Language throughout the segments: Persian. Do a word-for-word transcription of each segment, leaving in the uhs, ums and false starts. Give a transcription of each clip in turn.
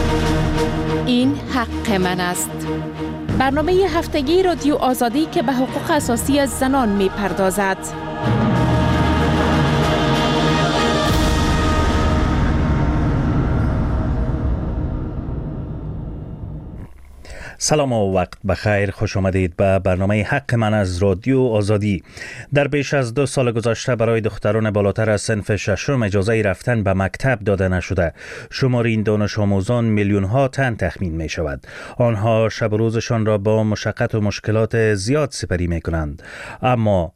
این حق من است. برنامه هفتگی رادیو آزادی که به حقوق اساسی زنان می پردازد. سلام و وقت بخیر، خوش آمدید به برنامه حق من از رادیو آزادی. در بیش از دو سال گذشته برای دختران بالاتر از صنف ششم اجازه رفتن به مکتب داده نشده. شمار این دانش آموزان میلیون ها تن تخمین می شود. آنها شب و روزشان را با مشقت و مشکلات زیاد سپری می کنند. اما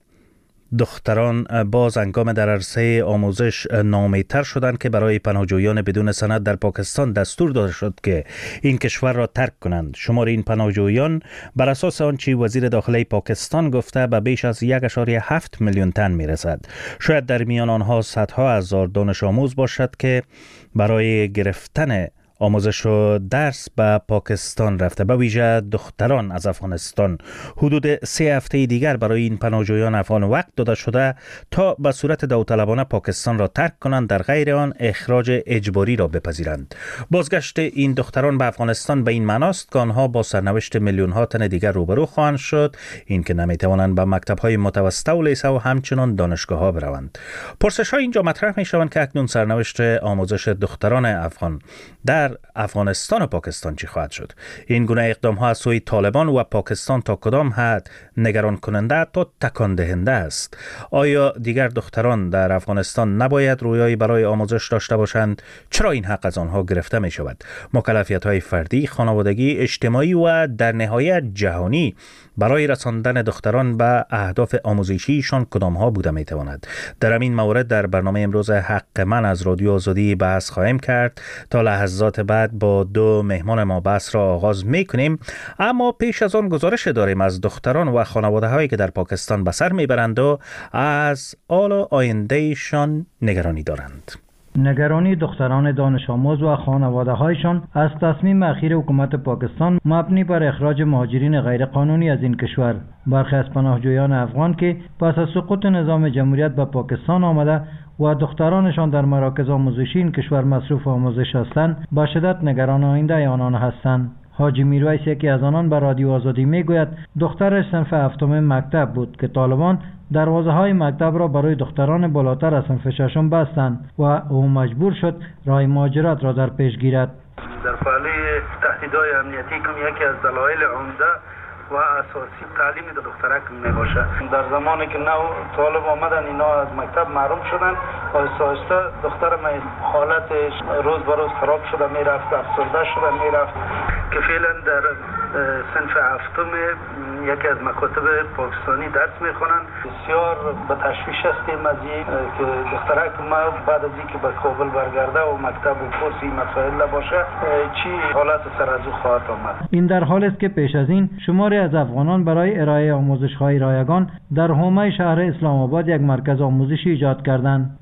دختران باز هنگام در عرصه آموزش ناامیدتر شدند که برای پناهجویان بدون سند در پاکستان دستور داده شد که این کشور را ترک کنند. شمار این پناهجویان بر اساس آنچه وزیر داخلی پاکستان گفته به بیش از یک و هفت میلیون تن می رسد. شاید در میان آنها صدها هزار دانش آموز باشد که برای گرفتن آموزش و درس به پاکستان رفته، به ویژه دختران از افغانستان. حدود سه هفته دیگر برای این پناهجویان افغان وقت داده شده تا به صورت داوطلبانه پاکستان را ترک کنند، در غیر آن اخراج اجباری را بپذیرند. بازگشت این دختران به افغانستان به این معناست که آنها با سرنوشت میلیون ها تن دیگر روبرو خواهند شد، این که نمی توانند به مکتب های متوسطه و لیسه و همچنان دانشگاه ها بروند. پرسش ها اینجا مطرح می شوند که اکنون سرنوشت آموزش دختران افغان در افغانستان و پاکستان چی خواهد شد؟ این گونه اقدام ها از سوی طالبان و پاکستان تا کدام حد نگران کننده تا تکان دهنده است؟ آیا دیگر دختران در افغانستان نباید رویایی برای آموزش داشته باشند؟ چرا این حق از آنها گرفته می شود؟ مکلفیت های فردی، خانوادگی، اجتماعی و در نهایت جهانی برای رساندن دختران به اهداف آموزشیشان کدام ها بوده می تواند؟ در این مورد در برنامه امروز حق من از رادیو آزادی بحث خواهیم کرد. تا لحظات بعد با دو مهمان ما بحث را آغاز می کنیم، اما پیش از آن گزارش داریم از دختران و خانواده هایی که در پاکستان به سر می برند و از حال و آینده ایشان نگرانی دارند. نگرانی دختران دانش آموز و خانواده هایشان از تصمیم اخیر حکومت پاکستان مبنی بر اخراج مهاجرین غیر قانونی از این کشور. برخی از پناهجویان افغان که پس از سقوط نظام جمهوریت به پاکستان آمده و دخترانشان در مراکز آموزشی این کشور مصروف آموزش هستند، به شدت نگران آینده آنان هستند. حاجی میرویس یکی از آنان به رادیو آزادی میگوید دخترش صنف هفتم مکتب بود که طالبان دروازه های مکتب را برای دختران بالاتر از صنف ششم بستند و او مجبور شد راه مهاجرت را در پیش گیرد. در فعالی تهدیدهای امنیتی که یکی از دلایل عمده و اساسی تعلیم دخترک می باشه. در زمانی که نو طالب آمدن اینا از مکتب محروم شدن، آهسته آهسته دختر من حالتش روز به روز خراب شده میرفت، افسرده شده میرفت که فعلا در صنف هفتم یکی از مکاتب پاکستانی درس میخونن. بسیار به تشویش هستیم از این که دخترک ما بعد از اینکه به کابل برگرده و مکتب و کورس این مسائل باشه چی حالت سر از او خواهد آمد. این در حالی است که پیش از این شماری از افغانان برای ارائه آموزش‌های رایگان در حومه شهر اسلام آباد یک مرکز آموزشی ایجاد کردند.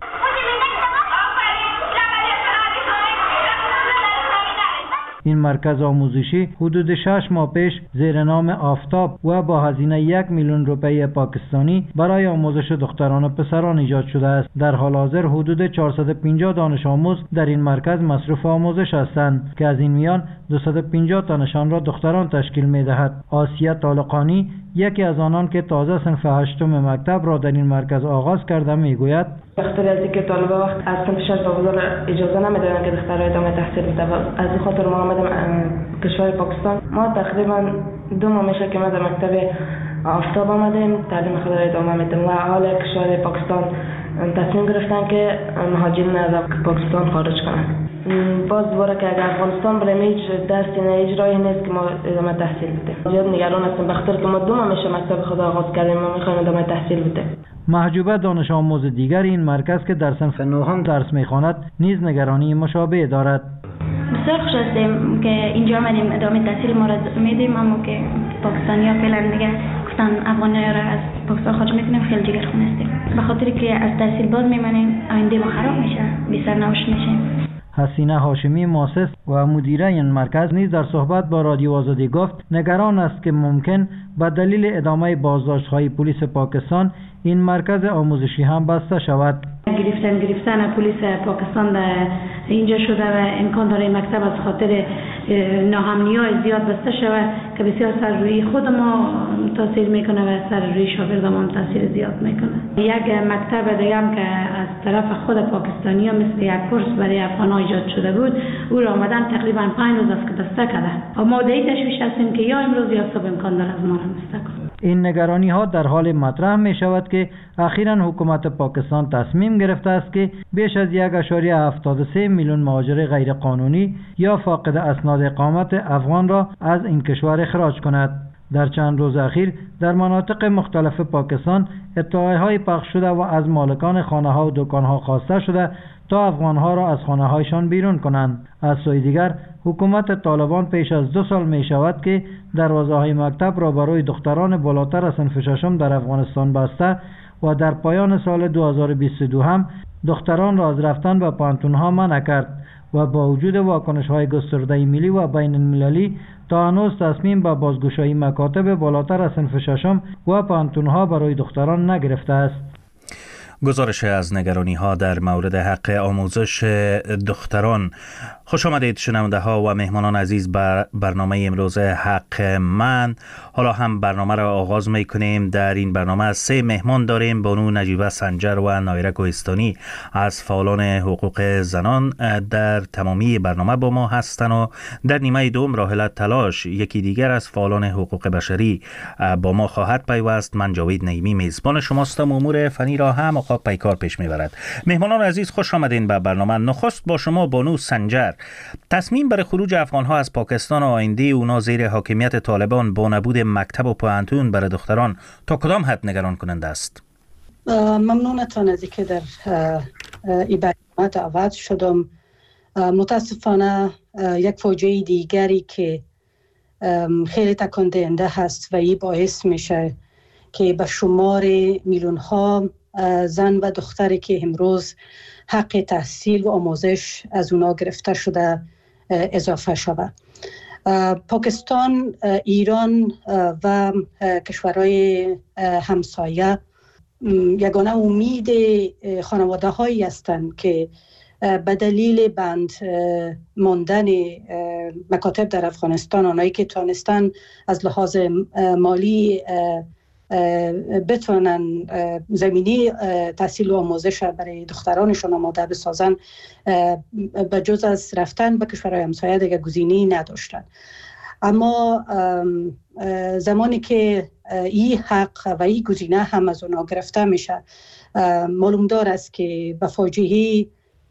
این مرکز آموزشی حدود شش ماه پیش زیر نام آفتاب و با هزینه یک میلیون روپیه پاکستانی برای آموزش دختران و پسران ایجاد شده است. در حال حاضر حدود چهارصد و پنجاه دانش آموز در این مرکز مصروف آموزش هستند که از این میان دویست و پنجاه تنشان را دختران تشکیل می‌دهد. آسیه طالقانی یکی از آنان که تازه صنف هشتم مکتب را در این مرکز آغاز کرده میگوید بخاطر از اینکه طالبا وقت از صنف شش به بزرگ اجازه نمیدادن که دخترها ادامه تحصیل بده، از این خاطر ما آمدیم کشور پاکستان. ما تقریبا دو ماه میشه که ما در مکتب آفتاب آمدیم تعلیم خود را ادامه میدیم و حال کشور پاکستان تصمیم گرفتن که مهاجرین از پاکستان خارج کنن. باز دوباره که اگر افغانستان برای هیچ درسی نه هیچ راهی نیست که ما ادامه تحصیل بدیم. زیاد نگران هستیم بخاطر که ما دو ماه میشه مکتب خود آغاز کردیم، ما میخوایم ادامه تحصیل بدیم. محجوبه دانش آموز دیگر این مرکز که در صنف نهم درس میخواند نیز نگرانی مشابه دارد. بسیار خوش هستیم که اینجا آمدیم ادامه تحصیل ما را میدیم، اما که پاکستانی‌ها فعلا دیگه گفتن افغانی‌ها را از پاکستان خارج میکنیم، خیلی جگرخون هستیم به خاطر که از تحصیل باز میمانیم آینده ما خراب میشه، بی سرنوشت میشیم. حسینه هاشمی مؤسس و مدیره این مرکز نیز در صحبت با رادیو آزادی گفت نگران است که ممکن به دلیل ادامه بازداشت‌های پلیس پاکستان این مرکز آموزشی هم بسته شود. گرفتن گرفتن پلیس پاکستان در اینجا شده و امکان داره مکتب از خاطر ناامنی‌های زیاد بسته شود که بسیار سر روی خود ما تاثیر میکنه و سر روی شاگردان تاثیر زیاد میکنه. یک مکتب دیگه هم که از طرف خود پاکستانی‌ها مثل یک کورس برای افغان‌ها ایجاد شده بود، او را آمدن تقریبا پنج روز است که بسته کرده. ما در تشویش هستیم که یا امروز یا صبح امکان داره از ما را بسته کنه. این نگرانی ها در حال مطرح می شود که اخیراً حکومت پاکستان تصمیم گرفته است که بیش از یک ممیز هفتاد و سه میلیون مهاجر غیر قانونی یا فاقد اسناد اقامت افغان را از این کشور اخراج کند. در چند روز اخیر در مناطق مختلف پاکستان اطلاعیه های پخش شده و از مالکان خانه ها و دکان ها خواسته شده تا افغان ها را از خانه هایشان بیرون کنند. از سوی دیگر حکومت طالبان پیش از دو سال می شود که دروازه های مکتب را برای دختران بالاتر از صنف ششم در افغانستان بسته و در پایان سال دو هزار و بیست و دو هم دختران را از رفتن به پانتون ها منع کرد و با وجود واکنش های گسترده ملی و بین المللی تا هنوز تصمیم به بازگشایی مکاتب بالاتر از صنف ششم و پانتون ها برای دختران نگرفته است. گزارش از نگرانی ها در مورد حق آموزش دختران. خوش آمدید شنونده ها و مهمانان عزیز بر برنامه امروز حق من. حالا هم برنامه را آغاز می کنیم. در این برنامه سه مهمان داریم. بانو نجیبه سنجر و نایره کوهستانی از فعالان حقوق زنان در تمامی برنامه با ما هستند و در نیمه دوم راحله تلاش یکی دیگر از فعالان حقوق بشری با ما خواهد پیوست. من جاوید نعیمی میزبان شماستم. امور فنی را هم آقا پیکار پیش میبرد. مهمانان عزیز خوش آمدین به برنامه. نخست با شما بانو سنجر، تصمیم برای خروج افغان‌ها از پاکستان و آینده اونا زیر حاکمیت طالبان با نبود مکتب و پانتون برای دختران تا کدام حد نگران کننده است؟ ممنونتان از اینکه در این برنامه دعوت شدم. متاسفانه یک فاجعه دیگری که خیلی تکان دهنده هست و این باعث میشه که به شمار میلیون ها زن و دختری که امروز حق تحصیل و آموزش از اونا گرفته شده اضافه شود. پاکستان، ایران و کشورهای همسایه یگانه امید خانواده هایی هستند که به دلیل بند ماندن مکاتب در افغانستان، آنهایی که تانستن از لحاظ مالی بتونن زمینی تحصیل و آموزش برای دخترانشون آماده بسازن، به جز از رفتن به کشورهای همسایه دیگه گزینه‌ای نداشتن. اما زمانی که این حق و این گزینه هم از اونا گرفته میشه، معلوم دار است که به فاجعه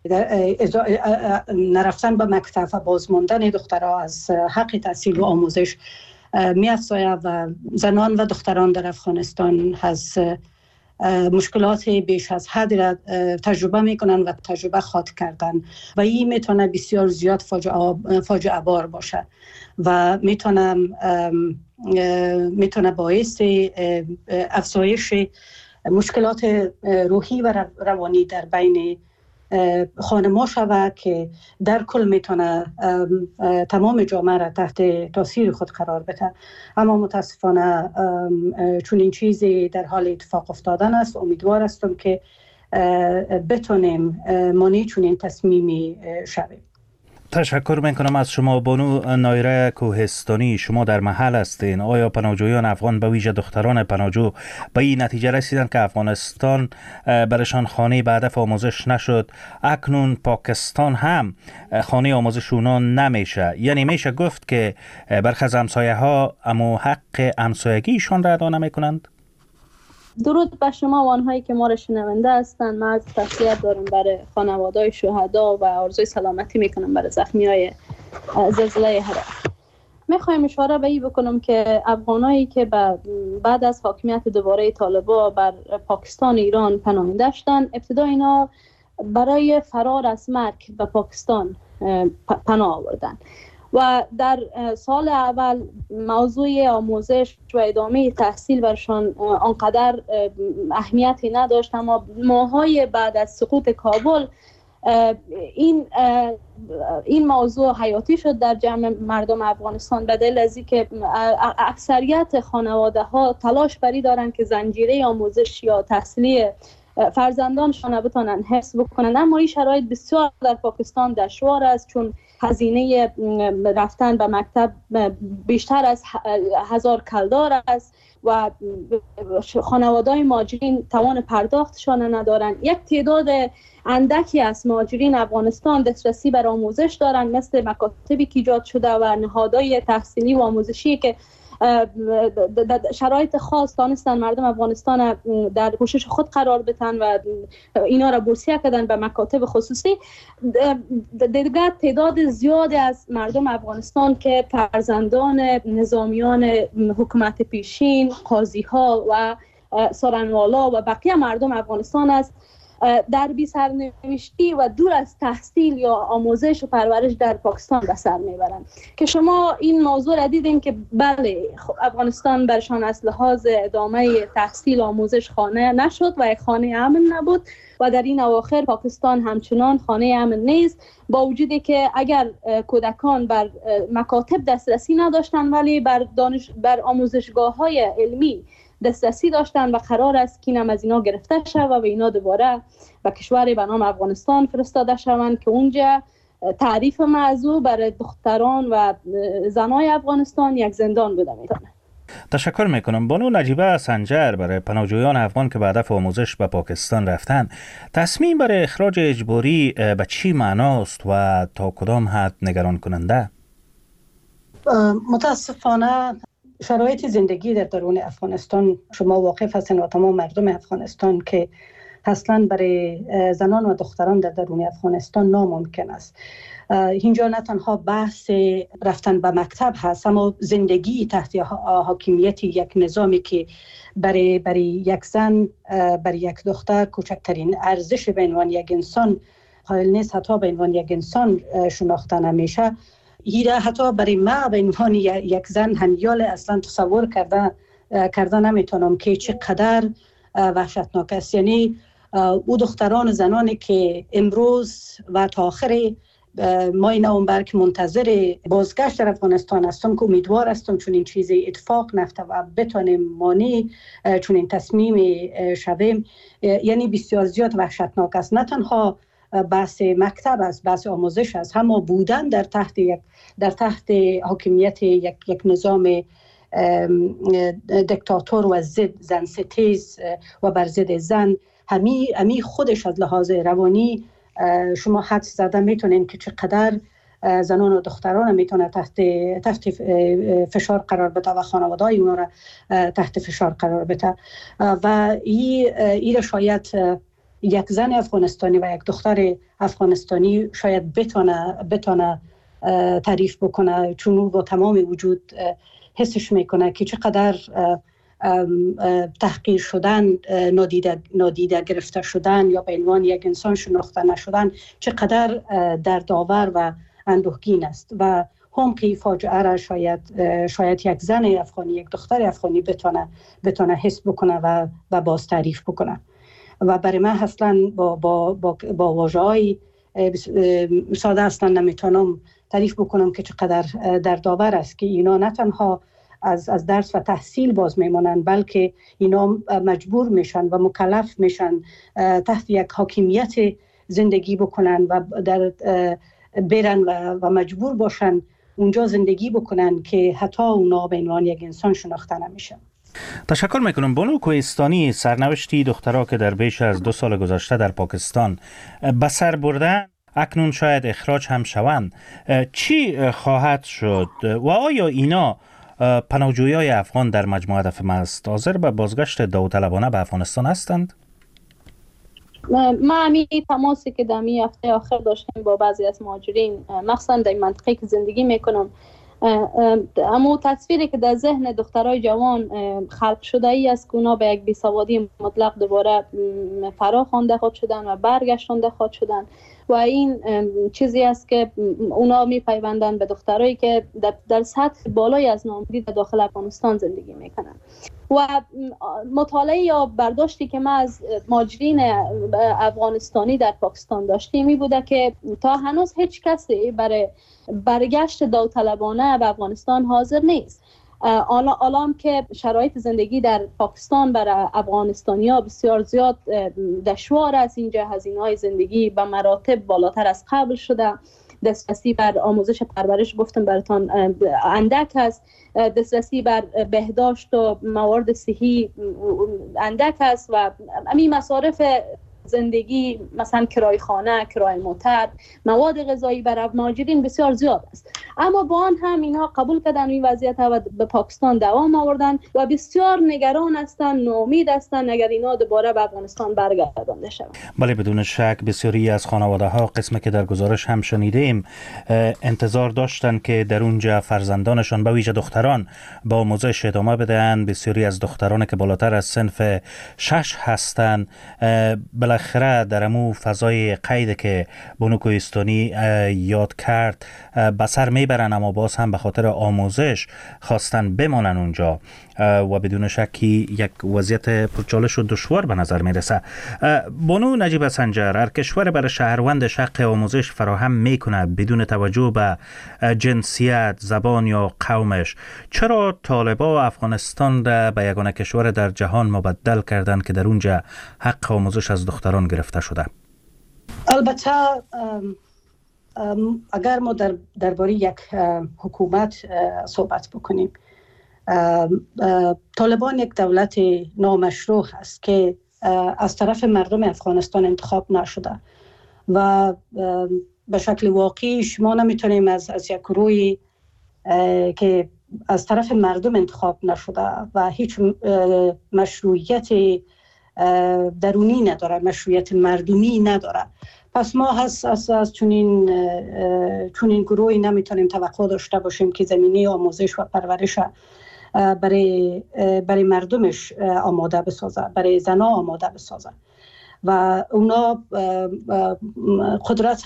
نرفتن به مکتب و بازماندن دخترها از حق تحصیل و آموزش می افزاید و زنان و دختران در افغانستان از مشکلات بیش از حد را تجربه می کنند و تجربه خواهد کردن و این می تونه بسیار زیاد فاجعه بار باشه و می تونه می تونه باعث افزایش مشکلات روحی و روانی در بین خانم‌ها شود که در کل میتونه تمام جامعه را تحت تاثیر خود قرار بده. اما متاسفانه چون این چیزی در حال اتفاق افتادن است، امیدوار هستم که بتونیم مانع چون این تصمیمی شویم. تشکر میکنم از شما. بانو نایره کوهستانی، شما در محل هستین. آیا پناهجویان افغان به ویژه دختران پناهجو به این نتیجه رسیدن که افغانستان برشان خانه به هدف آموزش نشد، اکنون پاکستان هم خانه آموزش اونا نمیشه؟ یعنی میشه گفت که برخی از همسایه ها اما حق همسایگیشان را ادا نمیکنند؟ درود به شما و آنهایی که ما را شنونده هستند. من از تسلیت دارم برای خانواده‌های شهدا و آرزوی سلامتی میکنم برای زخمیای زلزله هرات. میخوایم اشاره به این بکنم که افغانایی که بعد از حاکمیت دوباره طالبان بر پاکستان ایران پناه داشتند، ابتدا اینا برای فرار از مرگ به پاکستان پناه آوردن و در سال اول موضوع آموزش و ادامه تحصیل برشان آنقدر اهمیتی نداشت، اما ماهای بعد از سقوط کابل این این موضوع حیاتی شد در جمع مردم افغانستان، به دلیل از اینکه اکثریت خانواده ها تلاش بری دارند که زنجیره آموزش یا تحصیلی فرزندانشان بتونن حفظ بکنن. اما این شرایط بسیار در پاکستان دشوار است، چون هزینه رفتن به مکتب بیشتر از هزار کلدار است و خانواده‌های مهاجرین توان پرداختشان ندارند. یک تعداد اندکی از مهاجرین افغانستان دسترسی بر آموزش دارند، مثل مکاتبی که ایجاد شده و نهادهای تحصیلی و آموزشی که شرایط خاص دانستن مردم افغانستان در پوشش خود قرار بدن و اینا را بورسیه کردن به مکاتب خصوصی. دیگر تعداد زیادی از مردم افغانستان که فرزندان نظامیان حکومت پیشین، قاضی ها و سارنوالا و بقیه مردم افغانستان است، در بی سرنوشتی و دور از تحصیل یا آموزش و پرورش در پاکستان به سر میبرند. که شما این موضوع را دیدین که بله افغانستان برشان از لحاظ ادامه تحصیل و آموزش خانه نشد و یک خانه امن نبود و در این اواخر پاکستان همچنان خانه امن نیست، با وجودی که اگر کودکان بر مکاتب دسترسی نداشتند ولی بر دانش بر آموزشگاه های علمی دسترسی داشتن و قرار است که اینم از اینا گرفته شود و اینا دوباره به کشوری به نام افغانستان فرستاده شوند که اونجا تعریف موضوع برای دختران و زنای افغانستان یک زندان بوده میتونه. تشکر میکنم. بانو نجیبه سنجر، برای پناهجویان افغان که به هدف آموزش به پاکستان رفتن، تصمیم برای اخراج اجباری به چی معناست و تا کدام حد نگران کننده؟ متاسفانه شرایط زندگی در درون افغانستان شما واقف هستین و تمام مردم افغانستان که اصلا برای زنان و دختران در درون افغانستان ناممکن است. اینجا نه تنها بحث رفتن به مکتب هست، اما زندگی تحت حاکمیت یک نظامی که برای برای یک زن، برای یک دختر کوچکترین ارزش به عنوان یک انسان قائل نیست، حتی به عنوان یک انسان شناخته نمیشه. هیره حتی برای ما به عنوان یک زن همیال اصلا تصور کرده کرده نمیتونم که چقدر وحشتناک است. یعنی او دختران و زنانی که امروز و تا آخر ماه نوامبر که منتظر بازگشت در افغانستان هستم، که امیدوار هستم چون این چیز اتفاق نفته و بتانیم مانع چون این تصمیم شویم، یعنی بسیار زیاد وحشتناک است. نه تنها بحث مکتب است، بحث آموزش است، همه بودن در تحت یک در تحت حاکمیت یک یک نظام دیکتاتور و ضد زن ستیز و بر ضد زن، همی همی خودش از لحاظ روانی شما حد زده میتونین که چقدر زنان و دختران میتونه تحت تحت فشار قرار بده و خانواده‌های اونا را تحت فشار قرار بده. و این این شاید یک زن افغانستانی و یک دختر افغانستانی شاید بتونه بتونه تعریف بکنه، چون او با تمام وجود حسش میکنه که چقدر تحقیر شدن، نادیده نادیده گرفته شدن یا به عنوان یک انسان شناخته نشدن چقدر دردآور و اندوهگین است. و هم که فاجعه را شاید شاید یک زن افغانی، یک دختر افغانی بتونه بتونه حس بکنه و و باز تعریف بکنه. و برای من اصلا با با با, با واژه‌های ساده اصلا نمیتونم تعریف بکنم که چقدر دردآور است که اینا نه تنها از از درس و تحصیل باز میمونن، بلکه اینا مجبور میشن و مکلف میشن تحت یک حاکمیت زندگی بکنن و در برن و, و مجبور باشن اونجا زندگی بکنن که حتی اونا به عنوان یک انسان شناخته نمیشن. تشکر میکنم. بانو کوهستانی، سرنوشتی دخترها که در بیش از دو سال گذشته در پاکستان به سر بردن، اکنون شاید اخراج هم شوند، چی خواهد شد و آیا اینا پناهجویای افغان در مجموعه هدف مست حاضر به بازگشت داوطلبانه به افغانستان هستند؟ ما همی تماسی که در می هفته آخر داشتیم با بعضی از مهاجرین، مخصوصا در منطقه که زندگی میکنم، اما تصویری که در ذهن دخترای جوان خلق شده ای است که اونا به یک بیسوادی مطلق دوباره فرا خوانده خواهد شدن و برگشتانده خواهد شدن و این چیزی است که اونا میپیوندن به دخترایی که در, در سطح بالای از ناامیدی در داخل افغانستان زندگی میکنن. و مطالعه یا برداشتی که ما از مهاجرین افغانستانی در پاکستان داشتیم می بوده که تا هنوز هیچ کسی برای برگشت داوطلبانه به افغانستان حاضر نیست. الان که شرایط زندگی در پاکستان برای افغانستانیا بسیار زیاد دشوار است، اینجا هزینه‌های زندگی به مراتب بالاتر از قبل شده، دسترسی بر آموزش پرورش گفتم براتان اندک است، دسترسی بر بهداشت و موارد صحی اندک است و همین مصارف زندگی مثلا کرای خانه، کرای موتر، مواد غذایی برای مهاجرین بسیار زیاد است. اما با آن هم اینها قبول کردن این وضعیت و به پاکستان دوام آوردن و بسیار نگران هستند، ناامید هستند اگر اینا دوباره به افغانستان برگردانده شوند. بله بدون شک بسیاری از خانواده ها قسمی که در گزارش هم شنیدیم انتظار داشتند که در اونجا فرزندانشان به ویژه دختران با آموزش ادامه بدهند. بسیاری از دختران که بالاتر از صنف شش هستند بالاخره در امو فضای قید که بانو کوهستانی یاد کرد به سر میبرن، اما باز هم به خاطر آموزش خواستن بمانن اونجا و بدون شکی یک وضعیت پرچالش و دشوار به نظر میرسه. بانو نجیب سنجر، هر کشور برای شهروندش حق آموزش فراهم میکنه بدون توجه به جنسیت، زبان یا قومش. چرا طالبا افغانستان را به یگانه کشور در جهان مبدل کردن که در اونجا حق آموزش از دختران گرفته شده؟ البته اگر ما در درباره یک حکومت صحبت بکنیم، طالبان یک دولت نامشروع است که از طرف مردم افغانستان انتخاب نشده و به شکل واقعی شما نمیتونیم از از یک گروهی که از طرف مردم انتخاب نشده و هیچ مشروعیت درونی نداره، مشروعیت مردمی نداره، پس ما از از از چنین چنین گروهی نمیتونیم توقع داشته باشیم که زمینه آموزش و پرورش برای برای مردمش آماده بسازه، برای زنها آماده بسازه و اونا قدرت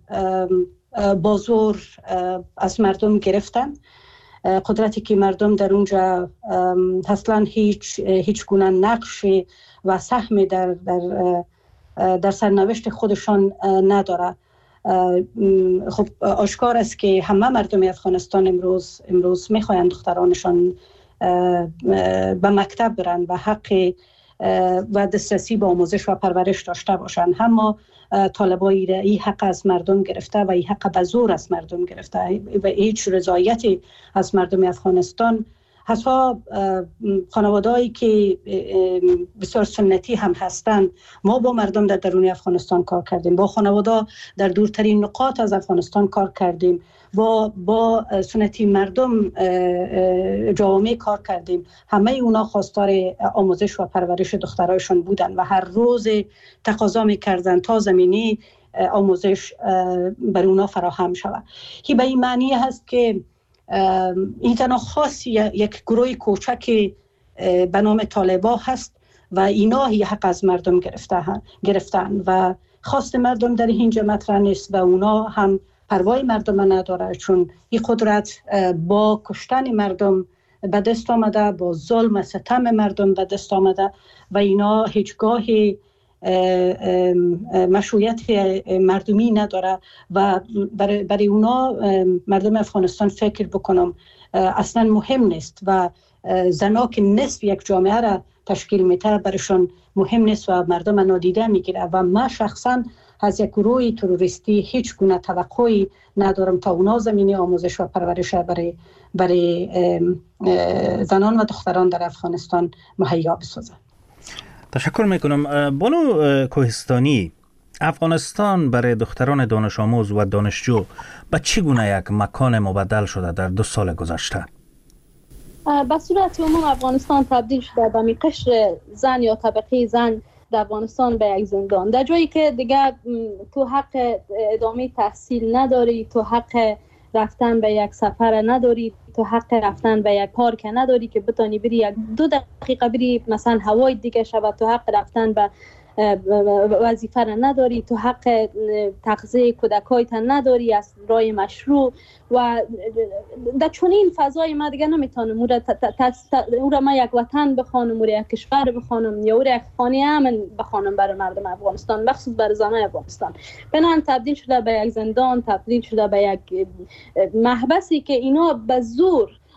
بازور از مردم گرفتن، قدرتی که مردم در اونجا اصلا هیچ هیچ گونه نقش و سهمی در در در سرنوشت خودشان نداره. خب آشکار است که همه مردم افغانستان امروز امروز میخواهند دخترانشان به مکتب برن و حق و دسترسی به آموزش و پرورش داشته باشند، اما طالبایی این حق از مردم گرفته و این حق به زور از مردم گرفته و هیچ رضایتی از مردم افغانستان. حتی خانوادهایی که بسیار سنتی هم هستند، ما با مردم در درون افغانستان کار کردیم، با خانواده در دورترین نقاط از افغانستان کار کردیم، با با سنتی مردم جامعه کار کردیم. همه اونا خواستار آموزش و پرورش دخترایشان بودن و هر روز تقاضا می‌کردند تا زمینی آموزش بر اونا فراهم شود. که به این معنی هست که این تنها خاص یک گروه کوچک به نام طالبا هست و اینا هی حق از مردم گرفتن گرفتن و خواست مردم در اینجا مطرح نیست و اونا هم پروای مردم نداره، چون این قدرت با کشتن مردم به دست آمده، با ظلم و ستم مردم به دست آمده و اینا هیچگاهی مشروعیت مردمی نداره و برای, برای اونا مردم افغانستان فکر بکنم اصلا مهم نیست و زنا که نصف یک جامعه را تشکیل میده برایشان مهم نیست و مردم نادیده میگیره و من شخصا از یک گروه تروریستی هیچ گونه توقعی ندارم تا اونا زمینه آموزش و پرورش برای برای زنان و دختران در افغانستان مهیا بسازن. تشکر میکنم. بانو کوهستانی، افغانستان برای دختران دانش آموز و دانشجو به چی گونه یک مکان مبدل شده در دو سال گذشته؟ به صورت عموم افغانستان تبدیل شده به می قشر زن یا طبقه زن در افغانستان به یک زندان، در جایی که دیگر تو حق ادامه تحصیل نداری، تو حق رفتن به یک سفر نداری، تو حق رفتن به یک پارک نداری که بتانی بری یک دو دقیقه بری مثلا هوای دیگه شود، تو حق رفتن به وظیفه را نداری، تو حق تغذیه کودکایت نداری از رای مشروع و در چنین فضای ما دیگه نمیتونم اون را, را ما یک وطن بخوانم، اون را یک کشور بخوانم یا اون را یک خانه امن بخوانم برای مردم افغانستان، بخصوص برای زنان افغانستان. بنان تبدیل شده به یک زندان، تبدیل شده به یک محبسی که اینا به زور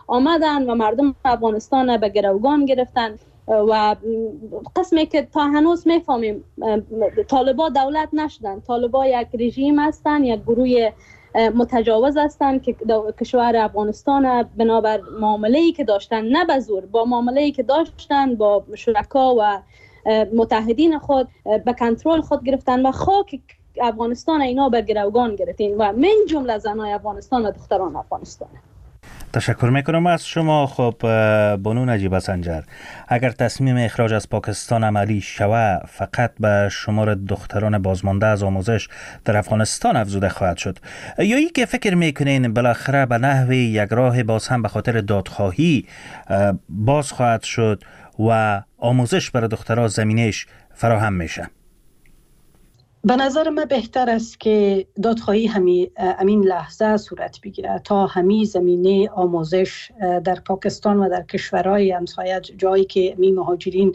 آمدن و مردم افغانستان به گروگان گرفتن و قسمی که تا هنوز میفهمیم طالبا دولت نشدن. طالبا یک رژیم هستن، یک گروه متجاوز هستند که کشور افغانستان بنابر معامله‌ای که داشتن، نه به زور، با معامله‌ای که داشتن با شرکا و متحدین خود به کنترل خود گرفتن و خاک افغانستان اینا به گروگان گرفتین و من جمله زنای افغانستان و دختران افغانستان. تشکر میکنم از شما. خب بانو نجیبه سنجر، اگر تصمیم اخراج از پاکستان عملی شود فقط به شمار دختران بازمانده از آموزش در افغانستان افزوده خواهد شد، یا ای که فکر میکنین بالاخره به نحو یک راه باز هم به خاطر دادخواهی باز خواهد شد و آموزش برای دخترها زمینش فراهم میشه؟ به نظر من بهتر است که دادخواهی همین همین لحظه صورت بگیره تا همین زمینه آموزش در پاکستان و در کشورهای همسایه، جایی که می مهاجرین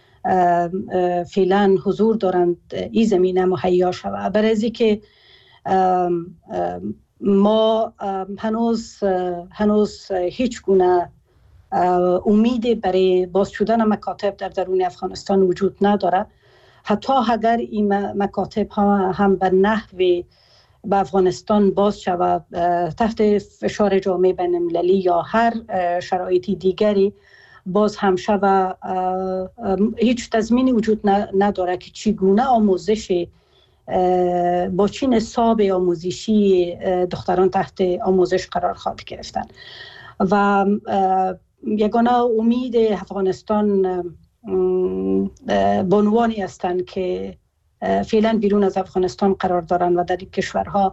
فعلا حضور دارند، این زمینه مهیا شود. برای که ما هنوز هنوز هیچ گونه امید برای باز شدن مکاتب در درون افغانستان وجود نداره. حتی اگر این مکاتب ها هم به نحوی به افغانستان باز شود تحت فشار جامعه بین المللی یا هر شرایطی دیگری باز هم شود، هیچ تضمینی وجود نداره که چگونه آموزش با چه نصاب آموزشی دختران تحت آموزش قرار خواهد گرفتن. و یگانه امید افغانستان بانوانی هستند که فعلا بیرون از افغانستان قرار دارند و در این کشورها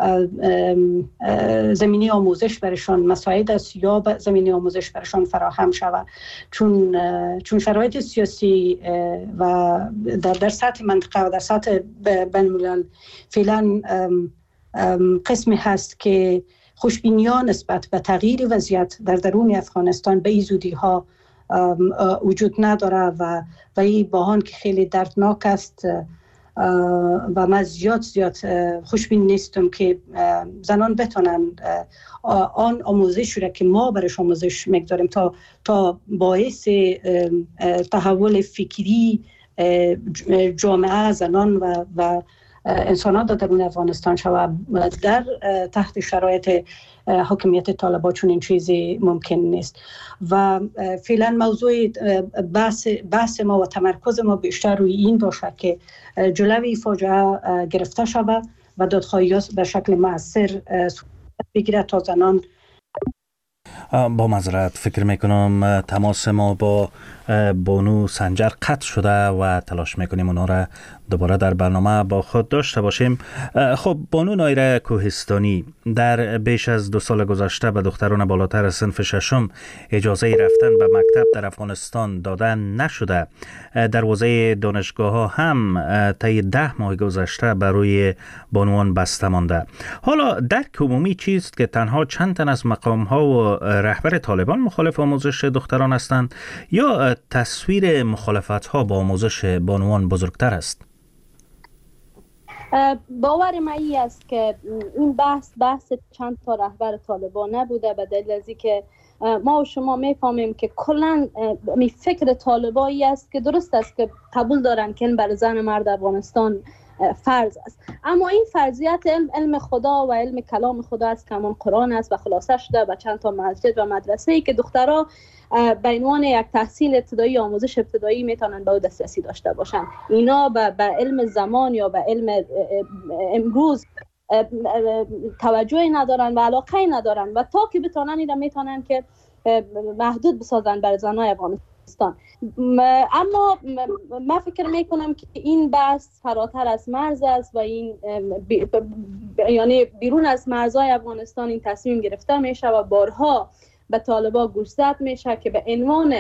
زمینه آموزش برشان مساعد است یا زمینه آموزش برشان فراهم شود، چون چون شرایط سیاسی و در در سطح منطقه و در سطح بین الملل فعلا قسمی هست که خوشبینیان نسبت به تغییر وضعیت در درون افغانستان به این زودی ها وجود نداره و و این بحران که خیلی دردناک است و من زیاد زیاد خوشبین نیستم که زنان بتونن آن آموزش را که ما برش آموزش میگذاریم تا تا باعث تحول فکری جامعه زنان و و انسانان در درون افغانستان شود. در تحت شرایط حاکمیت طالبان چون این چیزی ممکن نیست و فعلا موضوع بحث, بحث ما و تمرکز ما بیشتر روی این باشه که جلوی فاجعه گرفته شود و دادخواهی به شکل مؤثر صورت بگیرد تا زنان. با معذرت فکر میکنم تماس ما با بانو سنجر قطع شده و تلاش میکنیم اونا را دوباره در برنامه با خود داشته باشیم. خب بانو نایره کوهستانی، در بیش از دو سال گذشته به دختران بالاتر از صنف ششم اجازه رفتن به مکتب در افغانستان داده نشده. دروازه دانشگاه ها هم طی ده ماه گذشته برای بانوان بسته مانده. حالا درک عمومی چیست که تنها چند تن از مقام ها و رهبر طالبان مخالف آموزش دختران هستند یا تصویر مخالفت ها با آموزش بانوان بزرگتر است؟ باور من این است که این بحث بحث چند تا رهبر طالبان نبوده، به دلیل از اینکه ما و شما میفهمیم که کلا می فکر طالبایی است که درست است که قبول دارن که برای زن مرد افغانستان فرض است، اما این فرضیت علم علم خدا و علم کلام خدا است که همان قرآن است و خلاصه شده به چند تا مسجد و مدرسه ای که دخترها به عنوان یک تحصیل ابتدایی، آموزش ابتدایی میتونن به دسترسی داشته باشن. اینا به, به علم زمان یا به علم امروز توجهی ندارن و علاقه ندارن و تا که بتونن اینا میتونن که محدود بسازن بر زنای افغانستان. اما من فکر میکنم که این بحث فراتر از مرز است و این بی یعنی بیرون از مرزهای افغانستان این تصمیم گرفته میشه و بارها به طالبان گوش زد میشه که به عنوان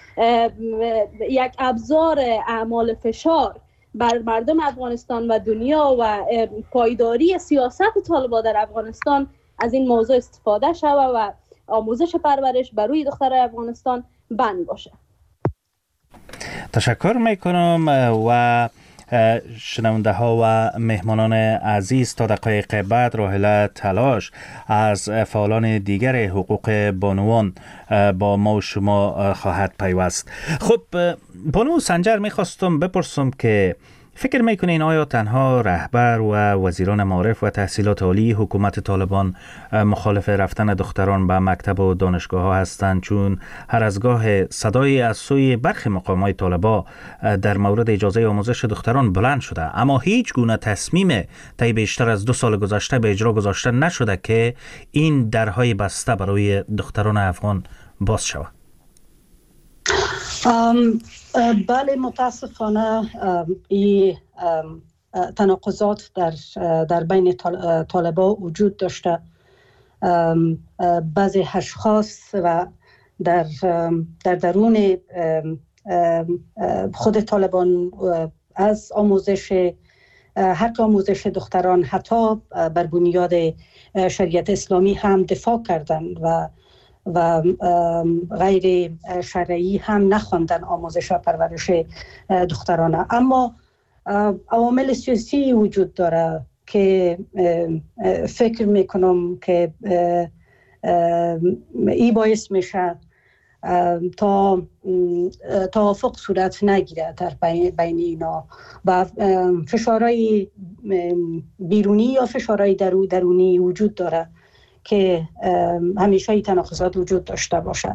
یک ابزار اعمال فشار بر مردم افغانستان و دنیا و پایداری سیاست طالبان در افغانستان از این موضوع استفاده شود و آموزش پرورش بر روی دخترای افغانستان بند باشه. تشکر میکنم و شنونده ها و مهمانان عزیز، تا دقایق بعد راحله تلاش از فعالان دیگر حقوق بانوان با ما و شما خواهد پیوست. خب بانو سنجر، میخواستم بپرسم که فکر میکنین آیا تنها رهبر و وزیران معارف و تحصیلات عالی حکومت طالبان مخالف رفتن دختران به مکتب و دانشگاه ها هستند؟ چون هر از گاه صدای از سوی برخی مقامات طالبا در مورد اجازه آموزش دختران بلند شده، اما هیچ گونه تصمیم طی بیشتر از دو سال گذشته به اجرا گذاشته نشده که این درهای بسته برای دختران افغان باز شود. بله، متاسفانه این تناقضات در در بین طالبا وجود داشته. بعضی اشخاص و در در درون خود طالبان از آموزش حق آموزش دختران حتی بر بنیاد شریعت اسلامی هم دفاع کردند و و غیر شرعی هم نخواندن آموزش و پرورش دخترانه. اما عوامل سیاسی وجود داره که فکر میکنم که ای باعث میشه تا توافق صورت نگیره در بین اینا و فشارهای بیرونی یا فشارهای درونی وجود داره که همیشه این تناقضات وجود داشته باشه.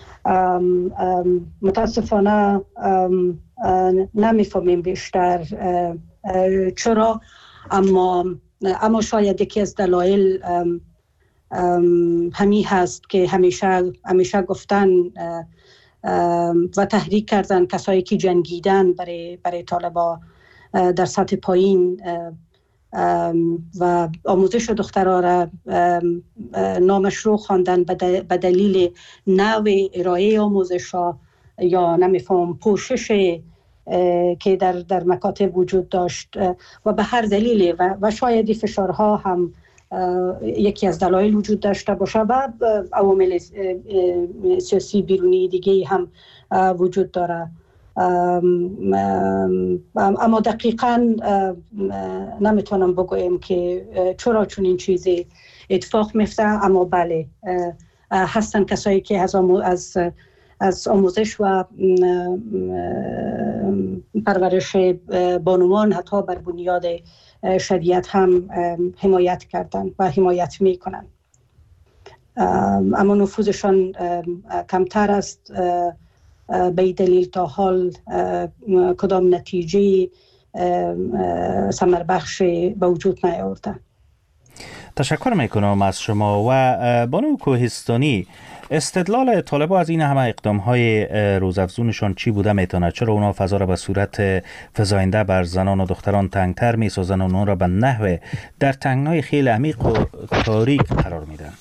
متاسفانه نمیفهمیم بیشتر چرا، اما اما شاید یکی از دلایل همین هست که همیشه همیشه گفتن و تحریک کردن کسایی که جنگیدن برای برای طالبا در سطح پایین و آموزش دخترها را نامشروع خواندن به دلیل نوع ارائه آموزش ها یا نمیفهم پوشش که در در مکاتب وجود داشت و به هر دلیل و, و شاید فشارها هم یکی از دلایل وجود داشته باشه و عوامل سیاسی بیرونی دیگه هم وجود داره. اما دقیقاً نمیتونم بگویم که چرا چون این چیزی اتفاق میفته، اما بله هستن کسایی که از از از آموزش و پرورش بانوان حتی بر بنیاد شریعت هم حمایت کردن و حمایت میکنن، اما نفوذشان کمتر است. به دلیل تا حال کدام نتیجه ثمر بخش به وجود نیاورده. تشکر میکنم از شما. و بانو کوهستانی، استدلال طالبا از این همه اقدام‌های روزافزونشان چی بوده میتونه؟ چرا اونا فضا را به صورت فزاینده بر زنان و دختران تنگتر میسازن و اونا را به نحو در تنگنای خیلی عمیق و تاریک قرار میدن؟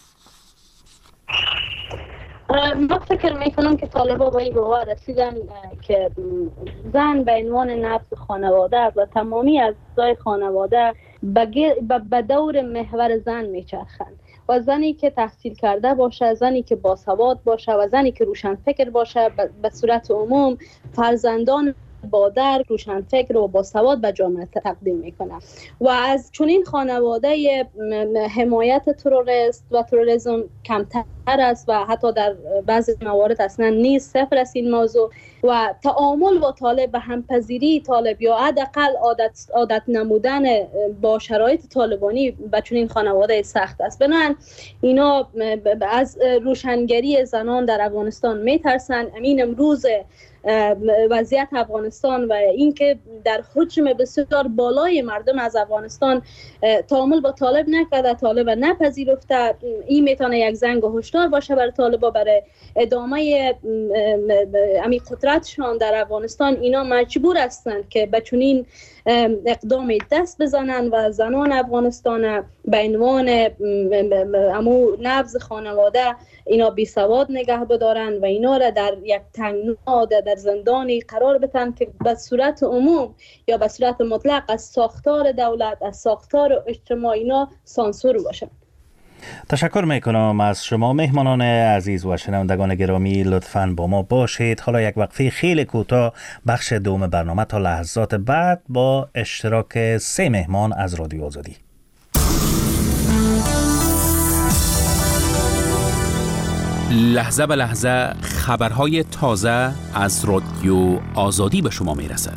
من فکر میکنم که طالبا با این باور رسیدن که زن به عنوان نفس خانواده است و تمامی اعضای خانواده به دور محور زن میچرخند و زنی که تحصیل کرده باشه، زنی که باسواد باشه و زنی که روشن فکر باشه به صورت عموم فرزندان با درک، روشن فکر و باسواد به جامعه تقدیم میکنه و از چنین خانواده حمایت تروریست و تروریسم کمتر است و حتی در بعضی موارد اصلا نیست، صفر است این موضوع. و تعامل با طالب و همپذیری طالب یا حداقل عادت عادت نمودن با شرایط طالبانی به چنین خانواده سخت است. بنابراین اینا از روشنگری زنان در افغانستان میترسن. امین امروز وضعیت افغانستان و اینکه در حجم بسیار بالای مردم از افغانستان تعامل با طالب نکرده، طالب نپذیرفته، این میتونه یک زنگ هشدار باشه برای طالبا برای ادامه امی قدرتشان در افغانستان. اینا مجبور هستند که به چنین اقدام دست بزنن و زنان افغانستان به عنوان امو نبض خانواده اینا بی سواد نگه بدارن و اینا را در یک تنگنا در زندانی قرار بدن که به صورت عموم یا به صورت مطلق از ساختار دولت، از ساختار اجتماعی اینا سانسور باشه. تشکر میکنم از شما مهمانان عزیز و شنوندگان گرامی. لطفاً با ما باشید. حالا یک وقفه خیلی کوتاه، بخش دوم برنامه تا لحظات بعد با اشتراک سه مهمان از رادیو آزادی. لحظه به لحظه خبرهای تازه از رادیو آزادی به شما میرسد.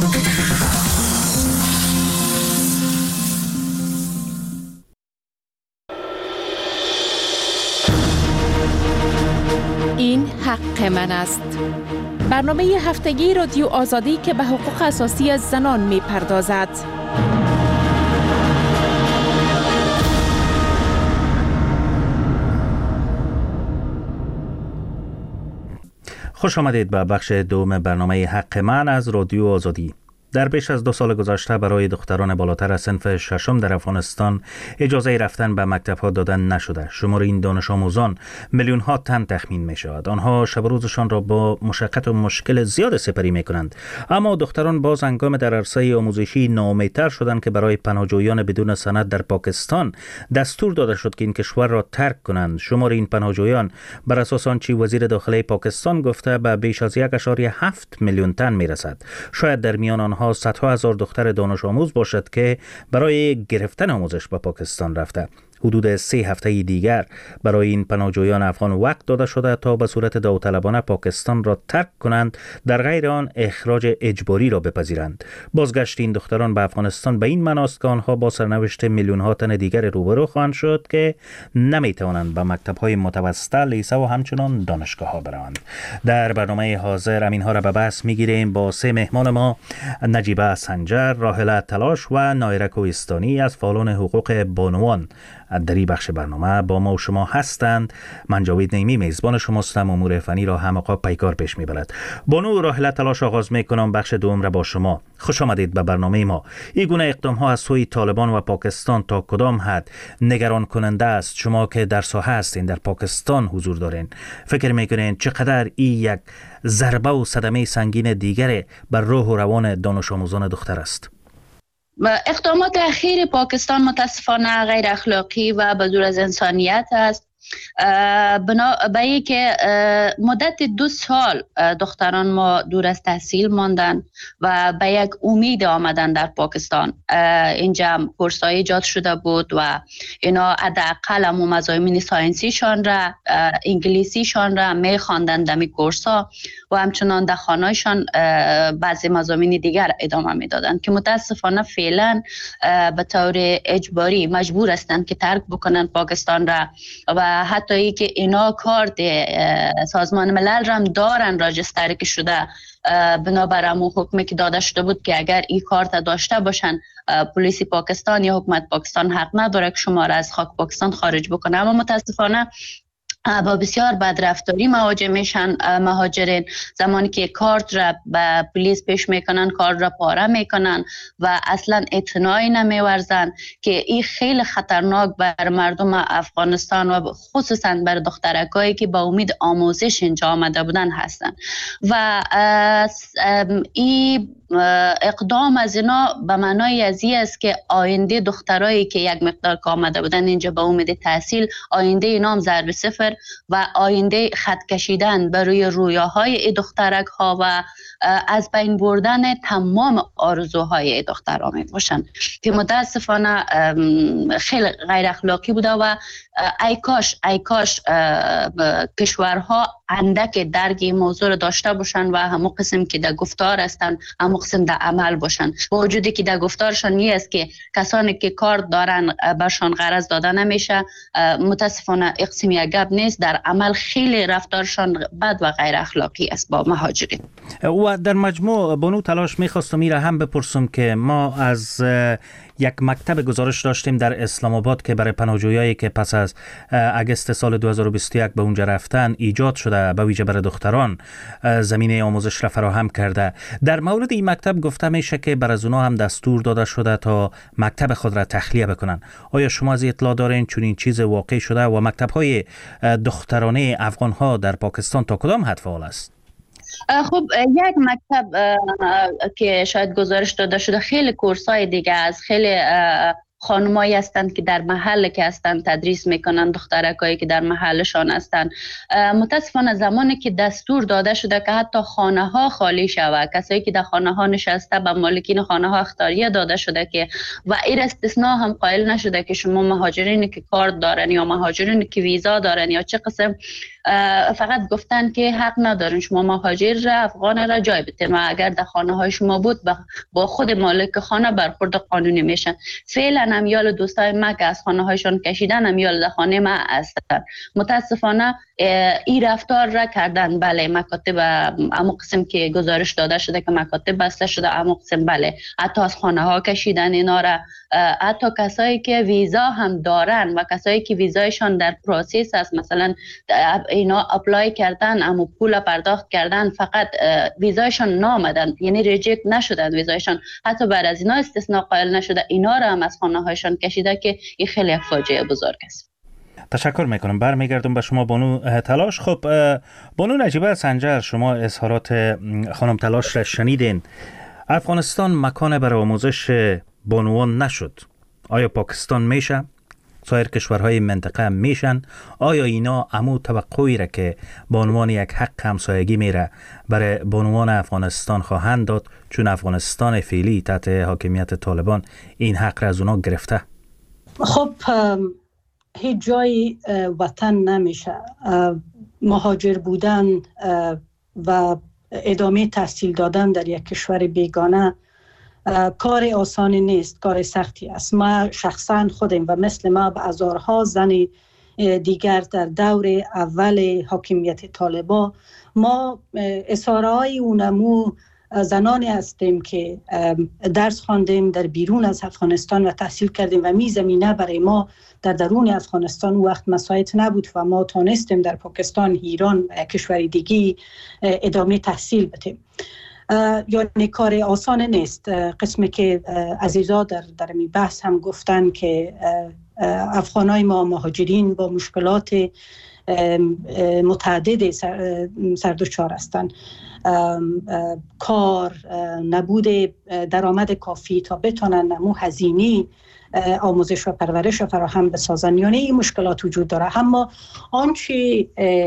این حق من است. برنامه هفتگی رادیو آزادی که به حقوق اساسی از زنان می پردازد. خوش آمدید به بخش دوم برنامه حق من از رادیو آزادی. در بیش از دو سال گذشته برای دختران بالاتر از صنف ششم در افغانستان اجازه رفتن به مکتب‌ها دادن نشده. شمار این دانش آموزان میلیون ها تن تخمین می شود. آنها شب و روزشان را با مشقت و مشکل زیاد سپری می کنند. اما دختران باز هنگام در عرصه آموزشی ناامیدتر شدند که برای پناهجویان بدون سند در پاکستان دستور داده شد که این کشور را ترک کنند. شمار این پناهجویان بر اساس آنچه وزیر داخلی پاکستان گفته به بیش از یک و هفت میلیون تن می رسد. شاید در میان آنها صدها هزار دختر دانش آموز باشد که برای گرفتن آموزش به پاکستان رفته. حدود سه هفته دیگر برای این پناهجویان افغان وقت داده شده تا به صورت داوطلبانه پاکستان را ترک کنند، در غیر آن اخراج اجباری را بپذیرند. بازگشت این دختران به افغانستان به این معنی است که آنها با سرنوشت میلیون ها تن دیگر روبرو خواهند شد که نمی توانند به مکتب‌های متوسطه، لیسه و همچنان دانشگاه‌ها بروند. در برنامه حاضر همینها را به بحث می‌گیریم با سه مهمان ما: نجیبه سنجر، راحله تلاش و نایره کوهستانی از فعالان حقوق بانوان در این بخش برنامه با ما و شما هستند. من جاوید نیمی میزبان شماستم. امور فنی را هم آقا پیکار پیش میبرد. بانو راحله تلاش آغاز میکنم بخش دوم را با شما. خوش آمدید به برنامه ما. این گونه اقدام ها از سوی طالبان و پاکستان تا کدام حد نگران کننده است؟ شما که در ساحه هستین، در پاکستان حضور دارین، فکر میکنین چقدر این یک ضربه و صدمه سنگین دیگری بر روح و روان دانش آموزان دختر است؟ اقدامات اخیر پاکستان متاسفانه غیر اخلاقی و بدور از انسانیت است. بنا به که مدت دو سال دختران ما دور از تحصیل ماندن و به یک امید آمدن در پاکستان. اینجا کورس‌های ایجاد شده بود و اینا حداقل هم مضامین ساینسیشان را، انگلیسیشان را می خواندند در کورس‌ها و همچنان در خانه‌شان بعضی مضامین دیگر ادامه میدادند که متاسفانه فعلا به طور اجباری مجبور هستند که ترک بکنن پاکستان را و حتی ای که اینا کارت سازمان ملل را هم دارن راجستر که شده بنابر همون حکمی که داده شده بود که اگر این کارت داشته باشن پلیس پاکستان یا حکومت پاکستان حق نداره که شما را از خاک پاکستان خارج بکنه. اما متاسفانه با بسیار بدرفتاری مواجه میشن مهاجرین. زمانی که کارت را به پلیس پیش میکنن، کارت را پاره میکنن و اصلا اعتنایی نمیورزن که این خیلی خطرناک بر مردم افغانستان و خصوصا بر دخترکایی که با امید آموزش اینجا آمده بودن هستن. و این اقدام از اینا به معنای ازی است که آینده دخترایی که یک مقدار که آمده بودن اینجا به امید تحصیل، آینده اینا هم ضرب صفر و آینده خط کشیدن برای رویاهای ای دخترک ها و از بین بردن تمام آرزوهای ای دخترها می باشن که متاسفانه خیلی غیر اخلاقی بوده و ای کاش ای کاش کشورها اندک درک موضوع را داشته باشن و همو قسم که در گفتار هستن همو قسم در عمل باشن. با وجودی که در گفتارشان نیست است که کسانی که کار دارن برشان غرض داده نمیشه، متاسفانه اقسم یک گپ نیست، در عمل خیلی رفتارشان بد و غیر اخلاقی است با مهاجرین. و در مجموع بانو تلاش میخواستم میره هم بپرسم که ما از یک مکتب گزارش داشتیم در اسلام آباد که برای پناهجویایی که پس از اگست سال دو هزار و بیست و یک به اونجا رفتن ایجاد شده، به ویژه برای دختران زمینه آموزش را فراهم کرده. در مورد این مکتب گفته میشه که بر از اونها هم دستور داده شده تا مکتب خود را تخلیه بکنن. آیا شما از اطلاع دارین چون این چیز واقع شده و مکتب‌های دخترانه افغان‌ها در پاکستان تا کدام حد فعال است؟ خب یک مکتب که شاید گزارش داده شده، خیلی کورس‌های دیگه از خیلی خانمایی هستند که در محل که هستند تدریس میکنن، دخترکایی که در محلشان هستند. متاسفانه زمانی که دستور داده شده که حتی خانه ها خالی شود، کسایی که در خانه ها نشسته به مالکین خانه ها اختیاریه داده شده که و این استثناء هم قائل نشده که شما مهاجرین که کارت دارن یا مهاجرین که ویزا دارن یا چه قسم، فقط گفتن که حق ندارن شما مهاجر را افغان را جای بتین و اگر در خانه های شما بود با خود مالک خانه برخورد قانونی میشن. فعلا هم یال دوستای ما که از خانه هایشان کشیدن هم یال در خانه ما هستن. متاسفانه این رفتار را کردن. بله مکاتب اما قسم که گزارش داده شده که مکاتب بسته شده، اما قسم بله حتی از خانه ها کشیدن اینا را. حتی کسایی که ویزا هم دارن و کسایی که ویزایشان در پروسس است، مثلا اینا اپلای کردن اما پول پرداخت کردن فقط ویزایشان نامدن، یعنی ریجکت نشدن ویزایشان، حتی بعد از اینا استثناء قائل نشده، اینا را هم از خانه هایشان کشیده که این خیلی فاجعه بزرگ است. تشکر میکنم. برمیگردم به شما بانو تلاش. خب بانو نجیبه سنجر، شما اظهارات خانم تلاش را شنیدین. افغانستان مکان برای آموزش بانوان نشد. آیا پاکستان میشه؟ سایر کشورهای منطقه میشن؟ آیا اینا امو توقعی را که بانوان یک حق همسایگی میره برای بانوان افغانستان خواهند داد، چون افغانستان فعلی تحت حاکمیت طالبان این حق را از اونا گرفته؟ خب هیچ جای وطن نمیشه. مهاجر بودن و ادامه تحصیل دادن در یک کشور بیگانه کار آسانی نیست، کار سختی است. ما شخصا خودم و مثل ما به هزارها زن دیگر در دور اول حاکمیت طالبان ما اساره‌های اونمو زنانی هستیم که درس خواندیم در بیرون از افغانستان و تحصیل کردیم و می زمینه برای ما در درون افغانستان وقت مساعد نبود و ما تانستیم در پاکستان، ایران و کشور دیگی ادامه تحصیل بدیم. یعنی کار آسان نیست. قسمی که عزیزا در در می بحث هم گفتن که افغانای ما مهاجرین با مشکلات متعدد سردوچار هستند. کار، نبود درآمد کافی تا بتونن نمو هزینی آموزش و پرورش و فراهم بسازن. یعنی این مشکلات وجود داره. اما آنچه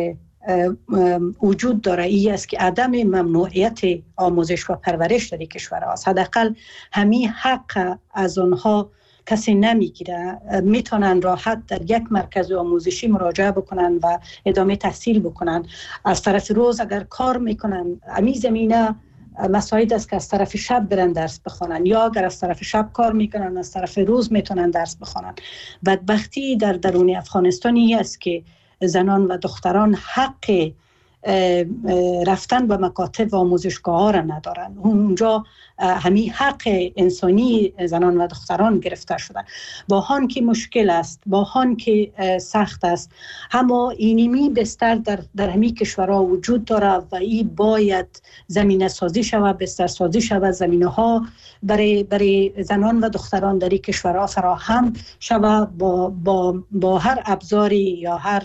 وجود داره ای است که عدم ممنوعیت آموزش و پرورش در کشور است. حداقل همین حق از آنها کسی نمیگیره. میتونن راحت در یک مرکز آموزشی مراجعه بکنن و ادامه تحصیل بکنن. از طرف روز اگر کار میکنن امی زمینه مساعد است که از طرف شب برن درس بخونن، یا اگر از طرف شب کار میکنن از طرف روز میتونن درس بخونن. بدبختی در درون افغانستانی است که زنان و دختران حق رفتن به مکاتب و آموزشگاه ها را ندارن. اونجا همین حق انسانی زنان و دختران گرفته شدن. با هان که مشکل است، با هان که سخت است، اما اینمی بستر در, در همین کشورها وجود داره و این باید زمینه سازی شود، بستر سازی شود، زمینه ها برای, برای زنان و دختران در این کشورها فراهم شود با, با, با هر ابزاری یا هر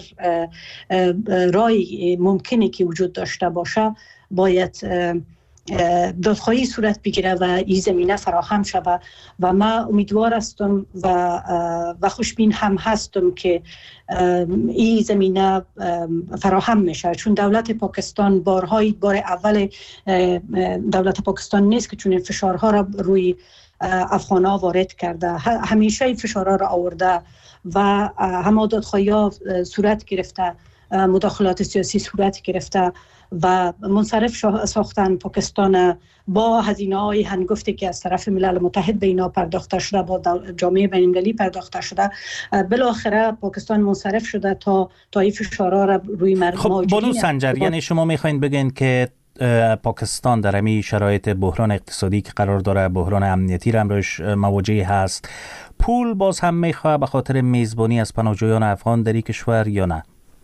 رای ممکنی که وجود داشته باشه باید دادخواهی صورت بگیره و این زمینه فراهم شود. و ما امیدوار هستم و و خوشبین هم هستم که این زمینه فراهم میشه، چون دولت پاکستان بارهای بار اول دولت پاکستان نیست که چون فشارها را روی افغان‌ها وارد کرده، همیشه این فشارها را آورده و همه دادخواهی‌ها صورت گرفته، مداخلات سیاسی صورت گرفته و منصرف ساختن پاکستان با هزینه‌های هنگفتی که از طرف ملل متحد به اینا پرداخته شده، با جامعه بین‌المللی پرداخته شده. بالاخره پاکستان منصرف شده تا تا این فشارها را روی مردم. خب بانو سنجر، یعنی شما میخواین بگین که پاکستان در همین شرایط بحران اقتصادی که قرار داره، بحران امنیتی را هم روش مواجه هست، پول باز هم میخواه به خاطر میزبانی از پناهجویان افغان در این کشور یا نه؟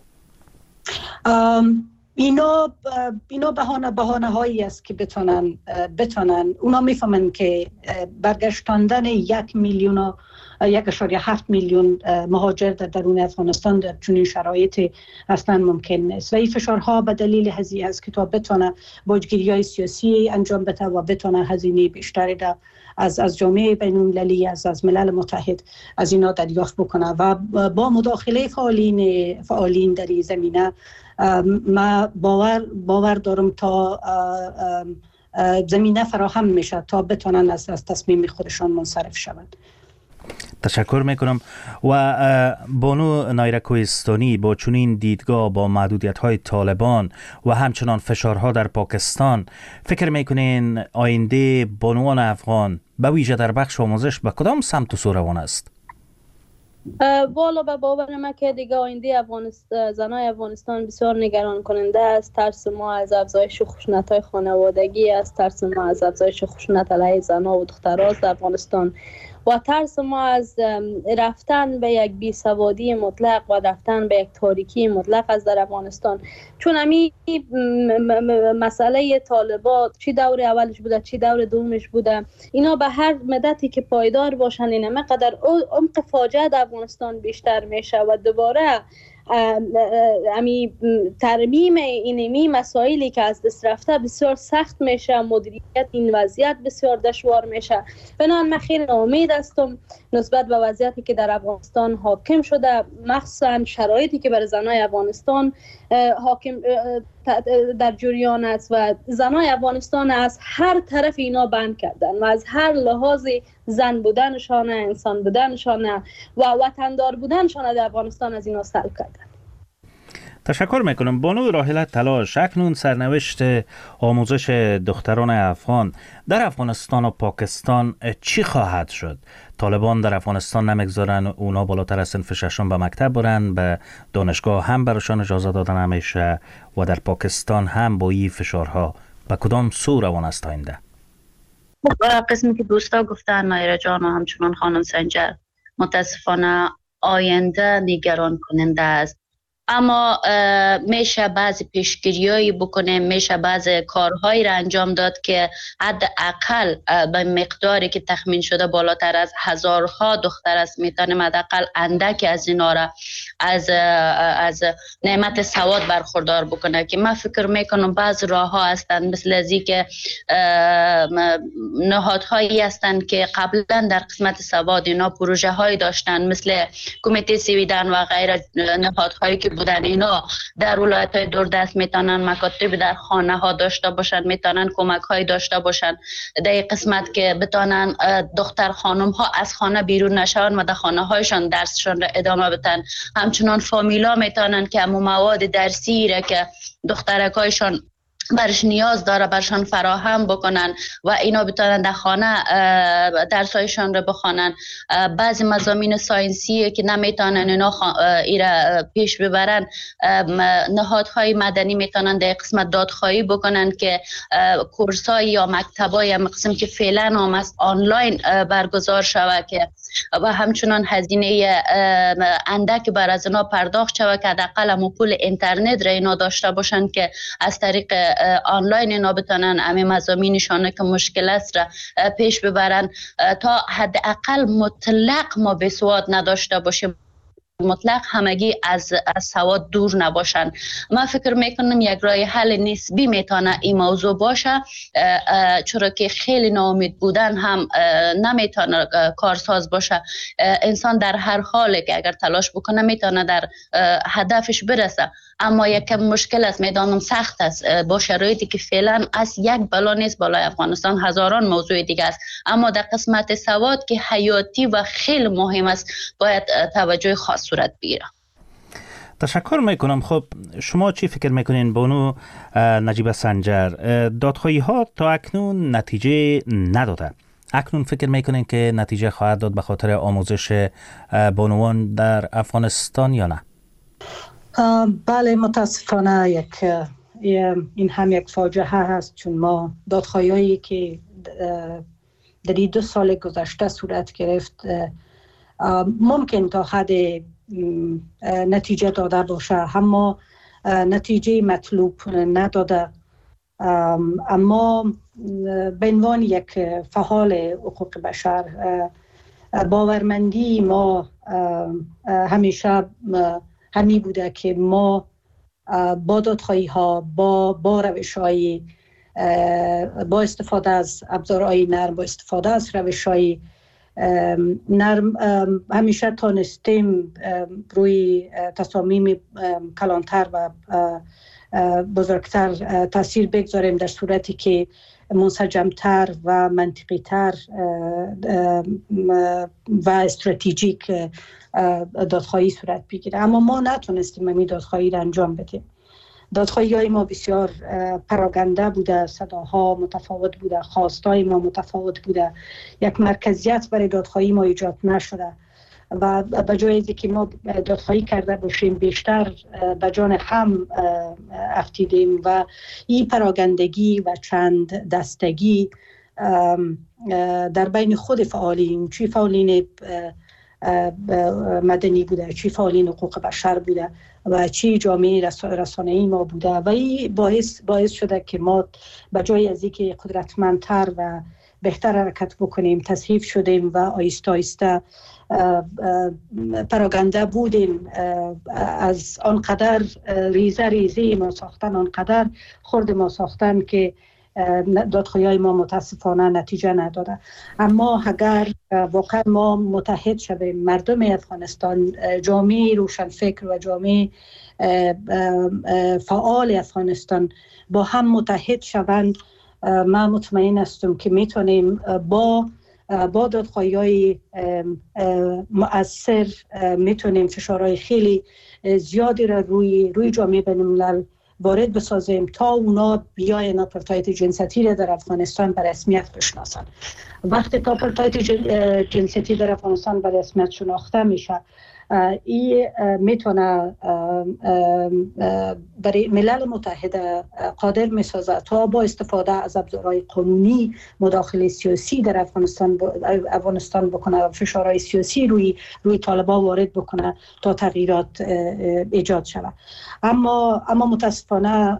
اینا اینا بهانه بهانه هایی است که بتونن بتونن اونا میفهمن که برگشتاندن یک میلیون یک اشاره هفت میلیون مهاجر در درون افغانستان در چنین شرایطی اصلا ممکن نیست و این فشارها به دلیل هزینه است که تا بتونه باجگیری‌های سیاسی انجام بده و بتونه هزینه بیشتری در از از جامعه بین‌المللی از از ملل متحد از اینا دریافت بکنه و با مداخله فعالین فعالین در این زمینه ما باور باور دارم تا زمینه فراهم میشه تا بتونن از از تصمیم خودشان منصرف شوند. تشکر میکنم. و بانو نایره کوهستانی با چنین دیدگاه با محدودیت های طالبان و همچنان فشارها در پاکستان فکر میکنین آینده بانوان افغان به ویژه در بخش آموزش به کدام سمت و سو روان است؟ والا به باور من که دیگه آینده افغانستان زنای افغانستان بسیار نگران کننده است. ترس ما از افزایش خشونت‌های خانوادگی است، ترس ما از افزایش خشونت علیه زنها و دخترها در افغانستان و ترس ما از رفتن به یک بیسوادی مطلق و رفتن به یک تاریکی مطلق از در افغانستان. چون همین مسئله طالبان چی دور اولش بوده چی دور دومش بوده، اینا به هر مدتی که پایدار باشن اینه قدر عمق فاجعه در افغانستان بیشتر میشه و دوباره امی ترمیم اینمی مسائلی که از دست رفته بسیار سخت میشه، مدیریت این وضعیت بسیار دشوار میشه. بنابراین من خیلی امید هستم نسبت به وضعیتی که در افغانستان حاکم شده، مخصوصا شرایطی که برای زنای افغانستان حاکم در جریان است و زنای افغانستان از هر طرف اینا بند کردن و از هر لحاظی زن بودنشان، انسان بودنشان و وطندار بودنشان در افغانستان از اینا سلب کردن. تشکر میکنم. بانو راحله تلاش، اکنون سرنوشت آموزش دختران افغان در افغانستان و پاکستان چی خواهد شد؟ طالبان در افغانستان نمیگذارن اونا بالاتر از صنف ششم به مکتب برن، به دانشگاه هم براشان اجازه دادن نمیشه و در پاکستان هم با این فشارها به کدام سو روان است آینده؟ قسمی که دوستا گفتن نایره جان و همچنان خانم سنجر، متاسفانه آینده نگران کننده است. اما میشه بعضی پیشگیریایی بکنیم، میشه بعضی کارهایی را انجام داد که حداقل به مقداری که تخمین شده بالاتر از هزارها دختر است میتونیم حداقل اندکی از اینا را از از نعمت سواد برخوردار بکنه. که من فکر میکنم بعض راه ها هستند مثل ازی که نهادهایی هستند که قبلا در قسمت سواد اینا پروژه هایی داشتن مثل کمیته سویدن و غیره نهادهایی که بودن، اینا در ولایت های دوردست میتونن مکاتب در خانه ها داشته باشن، میتونن کمک های داشته باشن در این قسمت که بتونن دختر خانم ها از خانه بیرون نشون و در خانه هایشان درسشان را ادامه بدن. همچنان فامیلا میتونن که امو مواد درسی را که دخترکایشان برش نیاز داره برشان فراهم بکنن و اینا بتونن در خانه درسایشان رو بخوانن. بعضی مضامین ساینسی که نمیتونن اینا ایرا پیش ببرن، نهادهای مدنی میتونن در قسمت دادخواهی بکنن که کورسای یا مکتبای هم قسم که فعلا هم از آنلاین برگزار شود که و همچنان هزینه اندک بر از اینا پرداخت شود که حداقل هم پول اینترنت را اینا داشته باشن که از طریق آنلاین اینا بتونن همه مضامینشان که مشکل است را پیش ببرن تا حداقل مطلق ما به سواد نداشته باشیم، مطلق همگی از, از سواد دور نباشن. من فکر میکنم یک راه حل نسبی میتونه این موضوع باشه، چرا که خیلی ناامید بودن هم نمیتونه کارساز باشه. انسان در هر حالی که اگر تلاش بکنه میتونه در هدفش برسه، اما یک مشکل است، میدانم سخت است با شرایطی که فعلا از یک بلا نیست، بالای افغانستان هزاران موضوع دیگه است، اما در قسمت سواد که حیاتی و خیلی مهم است باید توجه خاص صورت بگیره. تشکر میکنم. خب شما چی فکر میکنین بانو نجیبه سنجر؟ دادخواهی ها تا اکنون نتیجه نداده، اکنون فکر میکنین که نتیجه خواهد داد به خاطر آموزش بانوان در افغانستان یا نه؟ بله متاسفانه یک این هم یک فاجعه هست، چون ما دادخواهی که در این دو سال گذشته صورت گرفت ممکن تا حد نتیجه داده باشه، اما نتیجه مطلوب نداده. اما به عنوان یک فعال حقوق بشر باورمندی ما همیشه همی بوده که ما با دادخواهی ها با با روش های با استفاده از ابزارهای نرم، با استفاده از روش های نرم همیشه تانستیم روی تصامیم کلانتر و بزرگتر تاثیر بگذاریم، در صورتی که منسجمتر و منطقی تر و استراتژیک دادخواهی صورت بگیره. اما ما نتونستیم همین دادخواهی را انجام بدیم. دادخواهی های ما بسیار پراگنده بوده، صداها متفاوت بوده، خواستای ما متفاوت بوده، یک مرکزیت برای دادخواهی ما ایجاد نشده و به جای اینکه که ما دادخواهی کرده باشیم بیشتر به جان هم افتیدیم و این پراگندگی و چند دستگی در بین خود فعالین، چی فعالین مدنی بوده، چی فعالین حقوق بشر بوده و چی جامعه رسانه‌ای ما بوده و این باعث باعث شده که ما به جای از اینکه قدرتمندتر و بهتر حرکت بکنیم تصحیف شدیم و آیسته آیسته پراگنده بودیم. از آنقدر ریزه ریزی ما ساختن، آنقدر خرد ما ساختن که دادخواهی های ما متاسفانه نتیجه نداده. اما اگر واقعا ما متحد شویم، مردم افغانستان، جامعه روشنفکر و جامعه فعال افغانستان با هم متحد شوند، من مطمئن هستم که میتونیم با با دادخواهی های مؤثر میتونیم فشارهای خیلی زیادی را روی روی جامعه بین الملل وارد بسازیم تا اونا بیاین آپارتاید جنسیتی را در افغانستان به رسمیت بشناسن. وقتی که آپارتاید جنسیتی در افغانستان به رسمیت شناخته میشه، این میتونه برای ملل متحد قادر میسازه تا با استفاده از ابزارهای قانونی مداخله سیاسی در افغانستان افغانستان بکنه و فشارهای سیاسی روی روی طالبان وارد بکنه تا تغییرات ایجاد شود. اما اما متاسفانه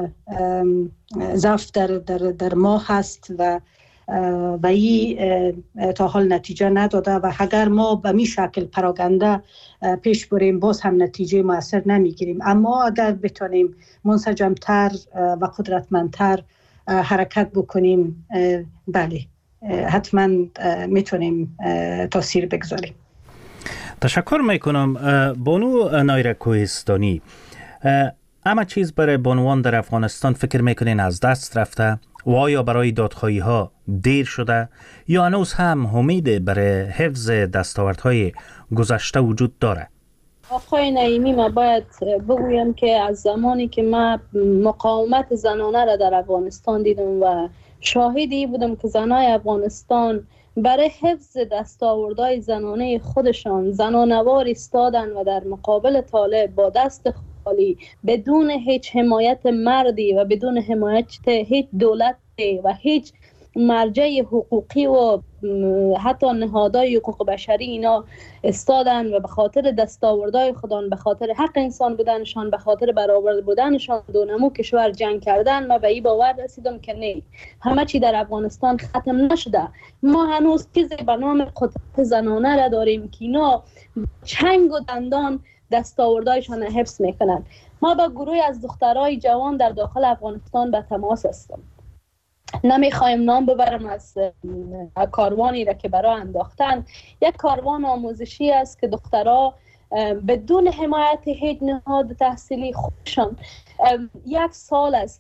ضعف در در در ما هست و و این تا حال نتیجه نداده و اگر ما به می شکل پراگنده پیش بریم باز هم نتیجه مؤثر نمیگیریم. اما اگر بتونیم منسجمتر و قدرتمندتر حرکت بکنیم، بله حتما میتونیم تاثیر بگذاریم. تشکر میکنم. بانو نایره کوهستانی، اما چیز برای بانوان در افغانستان فکر میکنین از دست رفته و آیا برای دادخواهی ها دیر شده یا هنوز هم امید برای حفظ دستاوردهای گذشته وجود داره؟ آقای نعیمی، ما باید بگویم که از زمانی که من مقاومت زنانه را در افغانستان دیدم و شاهدی بودم که زنای افغانستان برای حفظ دستاوردهای زنانه خودشان زنانوار ایستادن و در مقابل طالب با دست خالی بدون هیچ حمایت مردی و بدون حمایت هیچ دولت و هیچ مرجع حقوقی و حتی نهادهای حقوق بشری اینا استادن و به خاطر دستاوردهای خودان، به خاطر حق انسان بودنشان، به خاطر برابر بودنشان دو نمو کشور جنگ کردن. من به این باور رسیدم که نه، همه چی در افغانستان ختم نشده. ما هنوز چیزی به نام قدرت زنانه را داریم که اینا چنگ و دندان دستاوردهایشان حفظ میکنند. ما با گروهی از دخترای جوان در داخل افغانستان به تماس هستم. نمیخوایم نام ببرم از کاروانی را که برای انداختن. یک کاروان آموزشی است که دخترها بدون حمایت هیچ نهاد تحصیلی خودشان یک سال است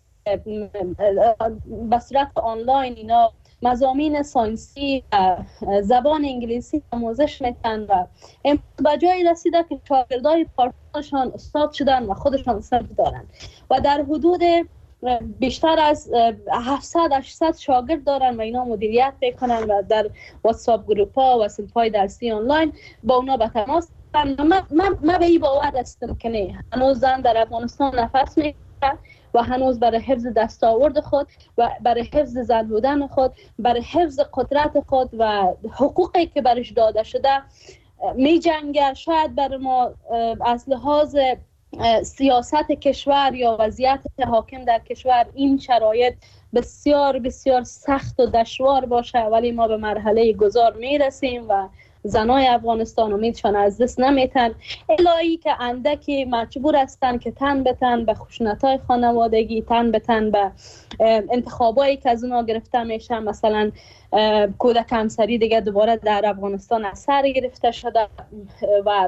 به صورت آنلاین اینا مضامین ساینسی و زبان انگلیسی آموزش میکنن و به جایی رسیده که شاگردای پارتنرشان استاد شدن و خودشان صرف دارن و در حدود بیشتر از هفتصد هشتصد شاگرد دارن و اینا مدیریت میکنن و در واتساپ گروپ ها و صفحات درسی آنلاین با اونا به تماس هستن. من من به این باور هستم که نه، هنوز زن در افغانستان نفس میکشه و هنوز برای حفظ دستاورد خود و برای حفظ زن بودن خود، برای حفظ قدرت خود و حقوقی که برش داده شده می جنگه. شاید برای ما از لحاظ سیاست کشور یا وضعیت حاکم در کشور این شرایط بسیار بسیار سخت و دشوار باشه، ولی ما به مرحله گذار می رسیم و زنای افغانستان امیدشان از دست نمیتن، الهی که اندکی مجبور هستن که تن به تن به خشونت‌های خانوادگی، تن به تن به انتخابایی که از اونها گرفته میشه. مثلا کودک همسری دیگه دوباره در افغانستان از سر گرفته شده و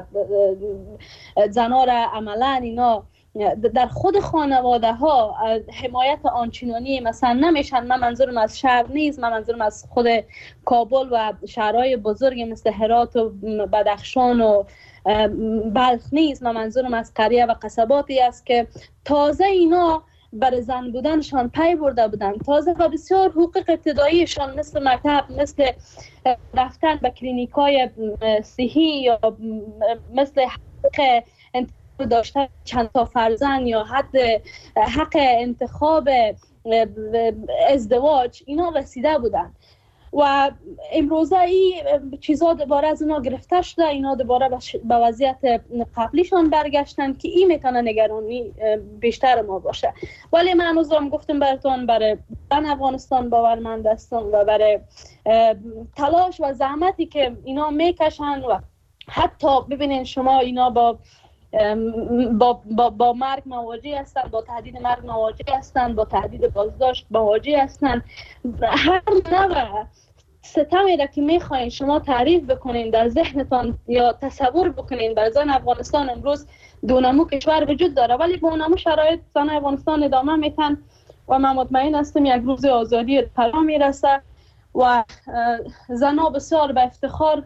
زنها را عملا اینا در خود خانواده ها حمایت آنچنانی مثلا نمیشن. من منظورم از شهر نیست، من منظورم از خود کابل و شهرهای بزرگ مثل هرات و بدخشان و بلخ نیست، من منظورم از قریه و قصباتی است که تازه اینا برای زن بودنشان پی برده بودن، تازه و بسیار حقوق ابتداییشان مثل مکتب، مثل رفتن به کلینیکای صحی یا مثل حق داشتن چند تا فرزند یا حد حق انتخاب ازدواج، اینا رسیده بودن و امروزه این چیزا دوباره از اینا گرفته شده، اینا دوباره به وضعیت قبلیشان برگشتن که این میتونه نگرانی بیشتر ما باشه. ولی من هنوزم گفتم براتون برای زن افغانستان باورمند هستم و برای تلاش و زحمتی که اینا میکشن و حتی ببینین شما اینا با با, با, با مرگ مواجه هستن، با تهدید مرگ مواجه هستن، با تهدید بازداشت مواجه هستن. هر نوع ستمی را که میخواین شما تعریف بکنین در ذهنتان یا تصور بکنین بر زن افغانستان امروز دونمو کشور وجود داره، ولی با اونمو شرایط زن افغانستان ادامه میتن و من مطمئن هستم یک روز آزادی فرا میرسه و زنها بسیار به افتخار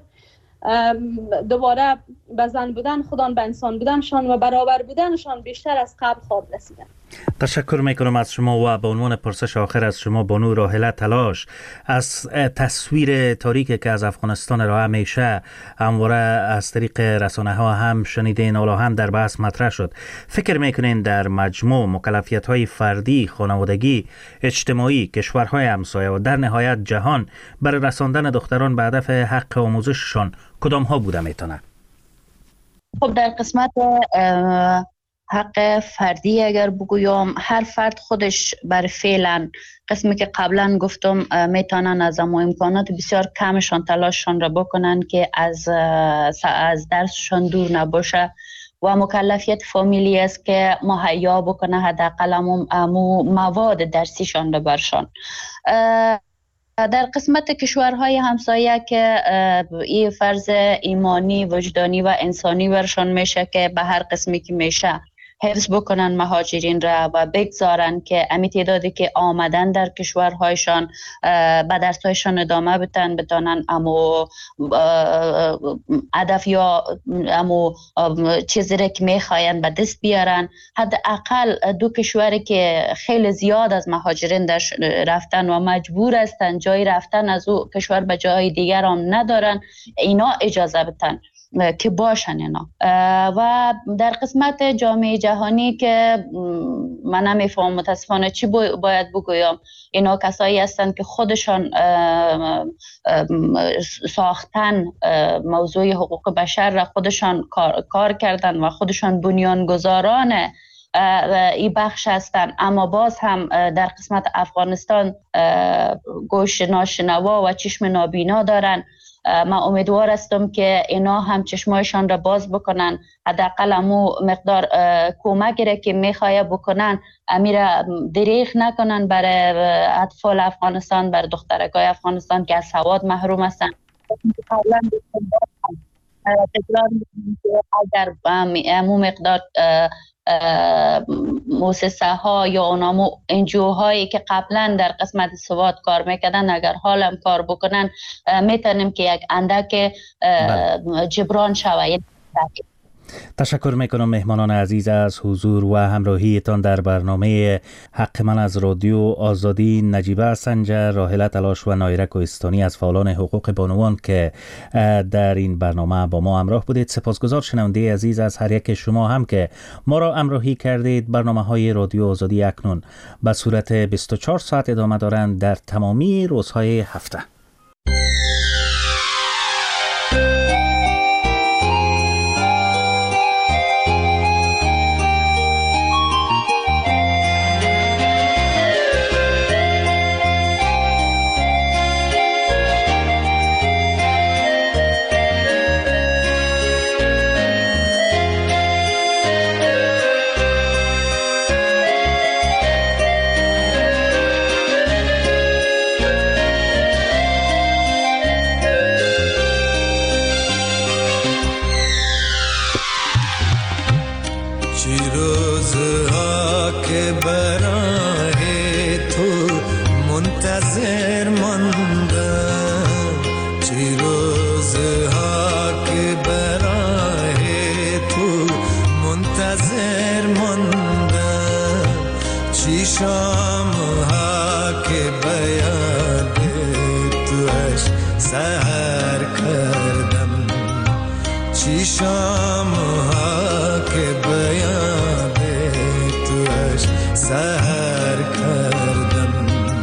دوباره به زن بودن خودان، به انسان بودنشان و برابر بودنشان بیشتر از قبل خواب رسیدن. تشکر میکنم از شما و به عنوان پرسش آخر از شما بانو راحله تلاش، از تصویر تاریکی که از افغانستان ارائه میشه همواره از طریق رسانه ها هم شنیدین، حالا هم در بحث مطرح شد، فکر میکنین در مجموع مکلفیت های فردی، خانوادگی، اجتماعی، کشورهای همسایه و در نهایت جهان برای رساندن دختران به هدف حق آموزششان کدام ها بوده میتونه؟ خب در قسمت حق فردی اگر بگویم، هر فرد خودش بر فعلا قسمی که قبلا گفتم میتونن از اما امکانات بسیار کمشان تلاششان را بکنن که از از درسشان دور نباشه و مکلفیت فامیلی است که مهیا بکنه حداقل امو مواد درسیشان را برشان. در قسمت کشورهای همسایه که این فرض ایمانی، وجدانی و انسانی برشان میشه که به هر قسمی که میشه حفظ بکنن مهاجرین را و بگذارن که امی تعدادی که آمدن در کشورهایشان به درسهایشان ادامه بتن، بتانن امو هدف یا امو چیزی را که میخواین به دست بیارن. حداقل دو کشوری که خیلی زیاد از مهاجرین در رفتن و مجبور هستن جای رفتن از او کشور به جای دیگر هم ندارن، اینا اجازه بتن که باشن اینا. و در قسمت جامعه جهانی که من نمیفهم متاسفانه چی باید بگویم، اینا کسایی هستن که خودشان ساختن موضوع حقوق بشر را خودشان کار, کار کردن و خودشان بنیانگذاران این بخش هستن، اما باز هم در قسمت افغانستان گوش ناشنوا و چشم نابینا دارن. من امیدوار هستم که اینا هم چشمایشان را باز بکنن، حداقل امو مقدار کمکی را که میخواه بکنن امیر دریغ نکنن برای اطفال افغانستان، برای دخترکای افغانستان که از سواد محروم هستن. اگر امو مقدار مؤسسه ها یا اونامو انجیو هایی که قبلا در قسمت سواد کار میکردن اگر حالم کار بکنن میتونیم که یک اندک جبران شود. تشکر میکنم مهمانان عزیز از حضور و همراهیتان در برنامه حق من از رادیو آزادی. نجیبه سنجر، راحله تلاش و نایره کوهستانی از فعالان حقوق بانوان که در این برنامه با ما همراه بودید. سپاسگزار شنونده عزیز از هر یک شما هم که ما را همراهی کردید. برنامه های رادیو آزادی اکنون به صورت بیست و چهار ساعت ادامه دارند در تمامی روزهای هفته. چی روزها که برای تو منتظر ماندم، چی روزها که برای تو منتظر ماندم، چی شامها که بیاد توش سحر کردم، چی شامها که بیاد توش سحر کردم،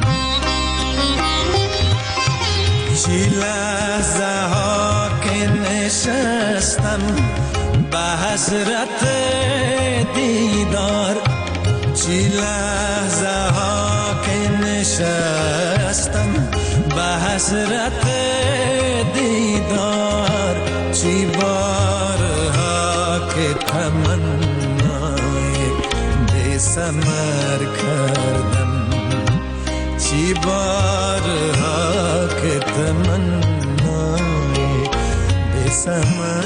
چی لحظه ها که نشستم به حسرت دیدار، چی لحظه ها که نشستم به حسرت دیدار، چی بارها که تمنای بی ثمر کردم، چی بارها که تمنای بی ثمر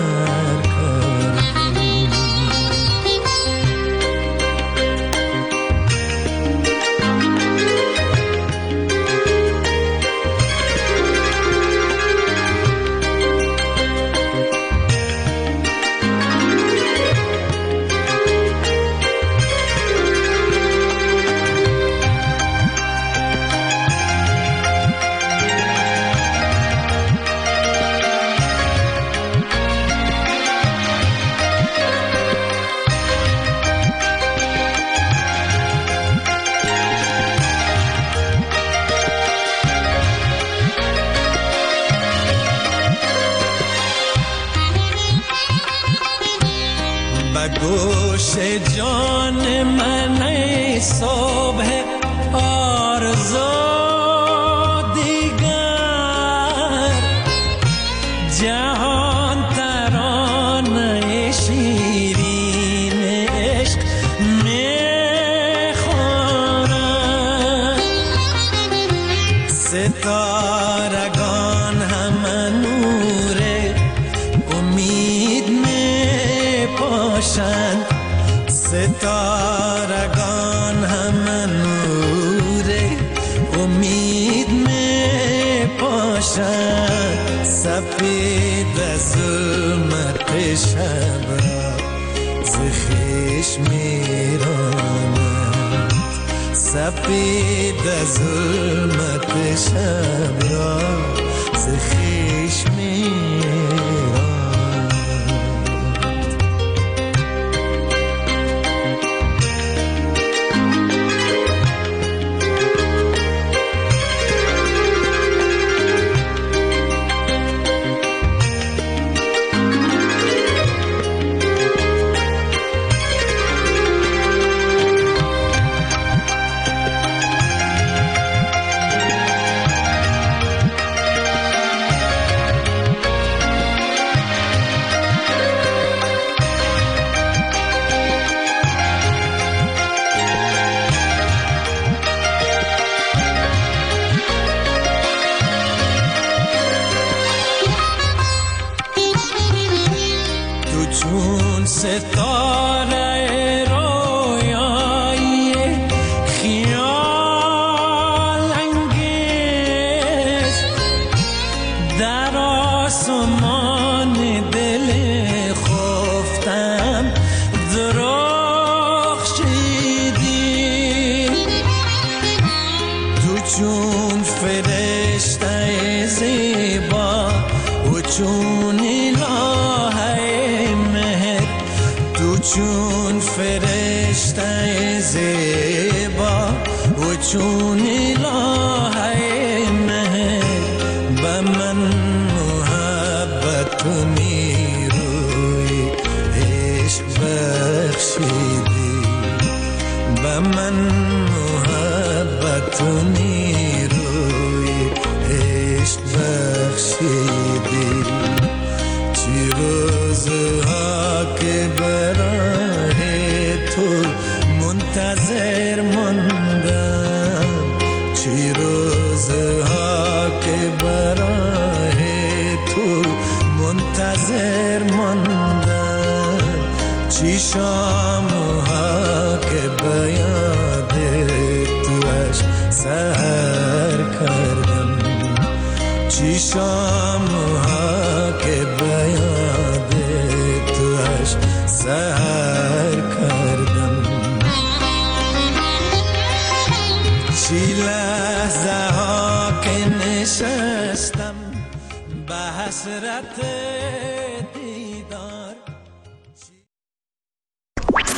گوش جان من ای صبح آرزو دیگر، جهان ترانه شیرین عشق میخورد، ستارگان همه نور امید میپاشند، ستارگان همه نور امید میپاشند، سفید ظلمت شب را ز خویش میرانند، سفید ظلمت شب را ز خویش میرانند. چون ستاره رویایی خیال انگیز در آسمان دل خفتم درخشیدی، تو چون فرشته زیبا و چون چون فرشته زیبا و چون الهه مهر، به من محبت و نیروی عشق بخشیدی، به من محبت و نیروی عشق بخشیدی، چی روزها که برای تو منتظر ماندم، چی روزها که برای تو منتظر ماندم، چی شام شام ها که بیاد توش سهر کردم چی شام ها که بیاد توش سهر کردم چی لحظه ها که نشستم به حسرت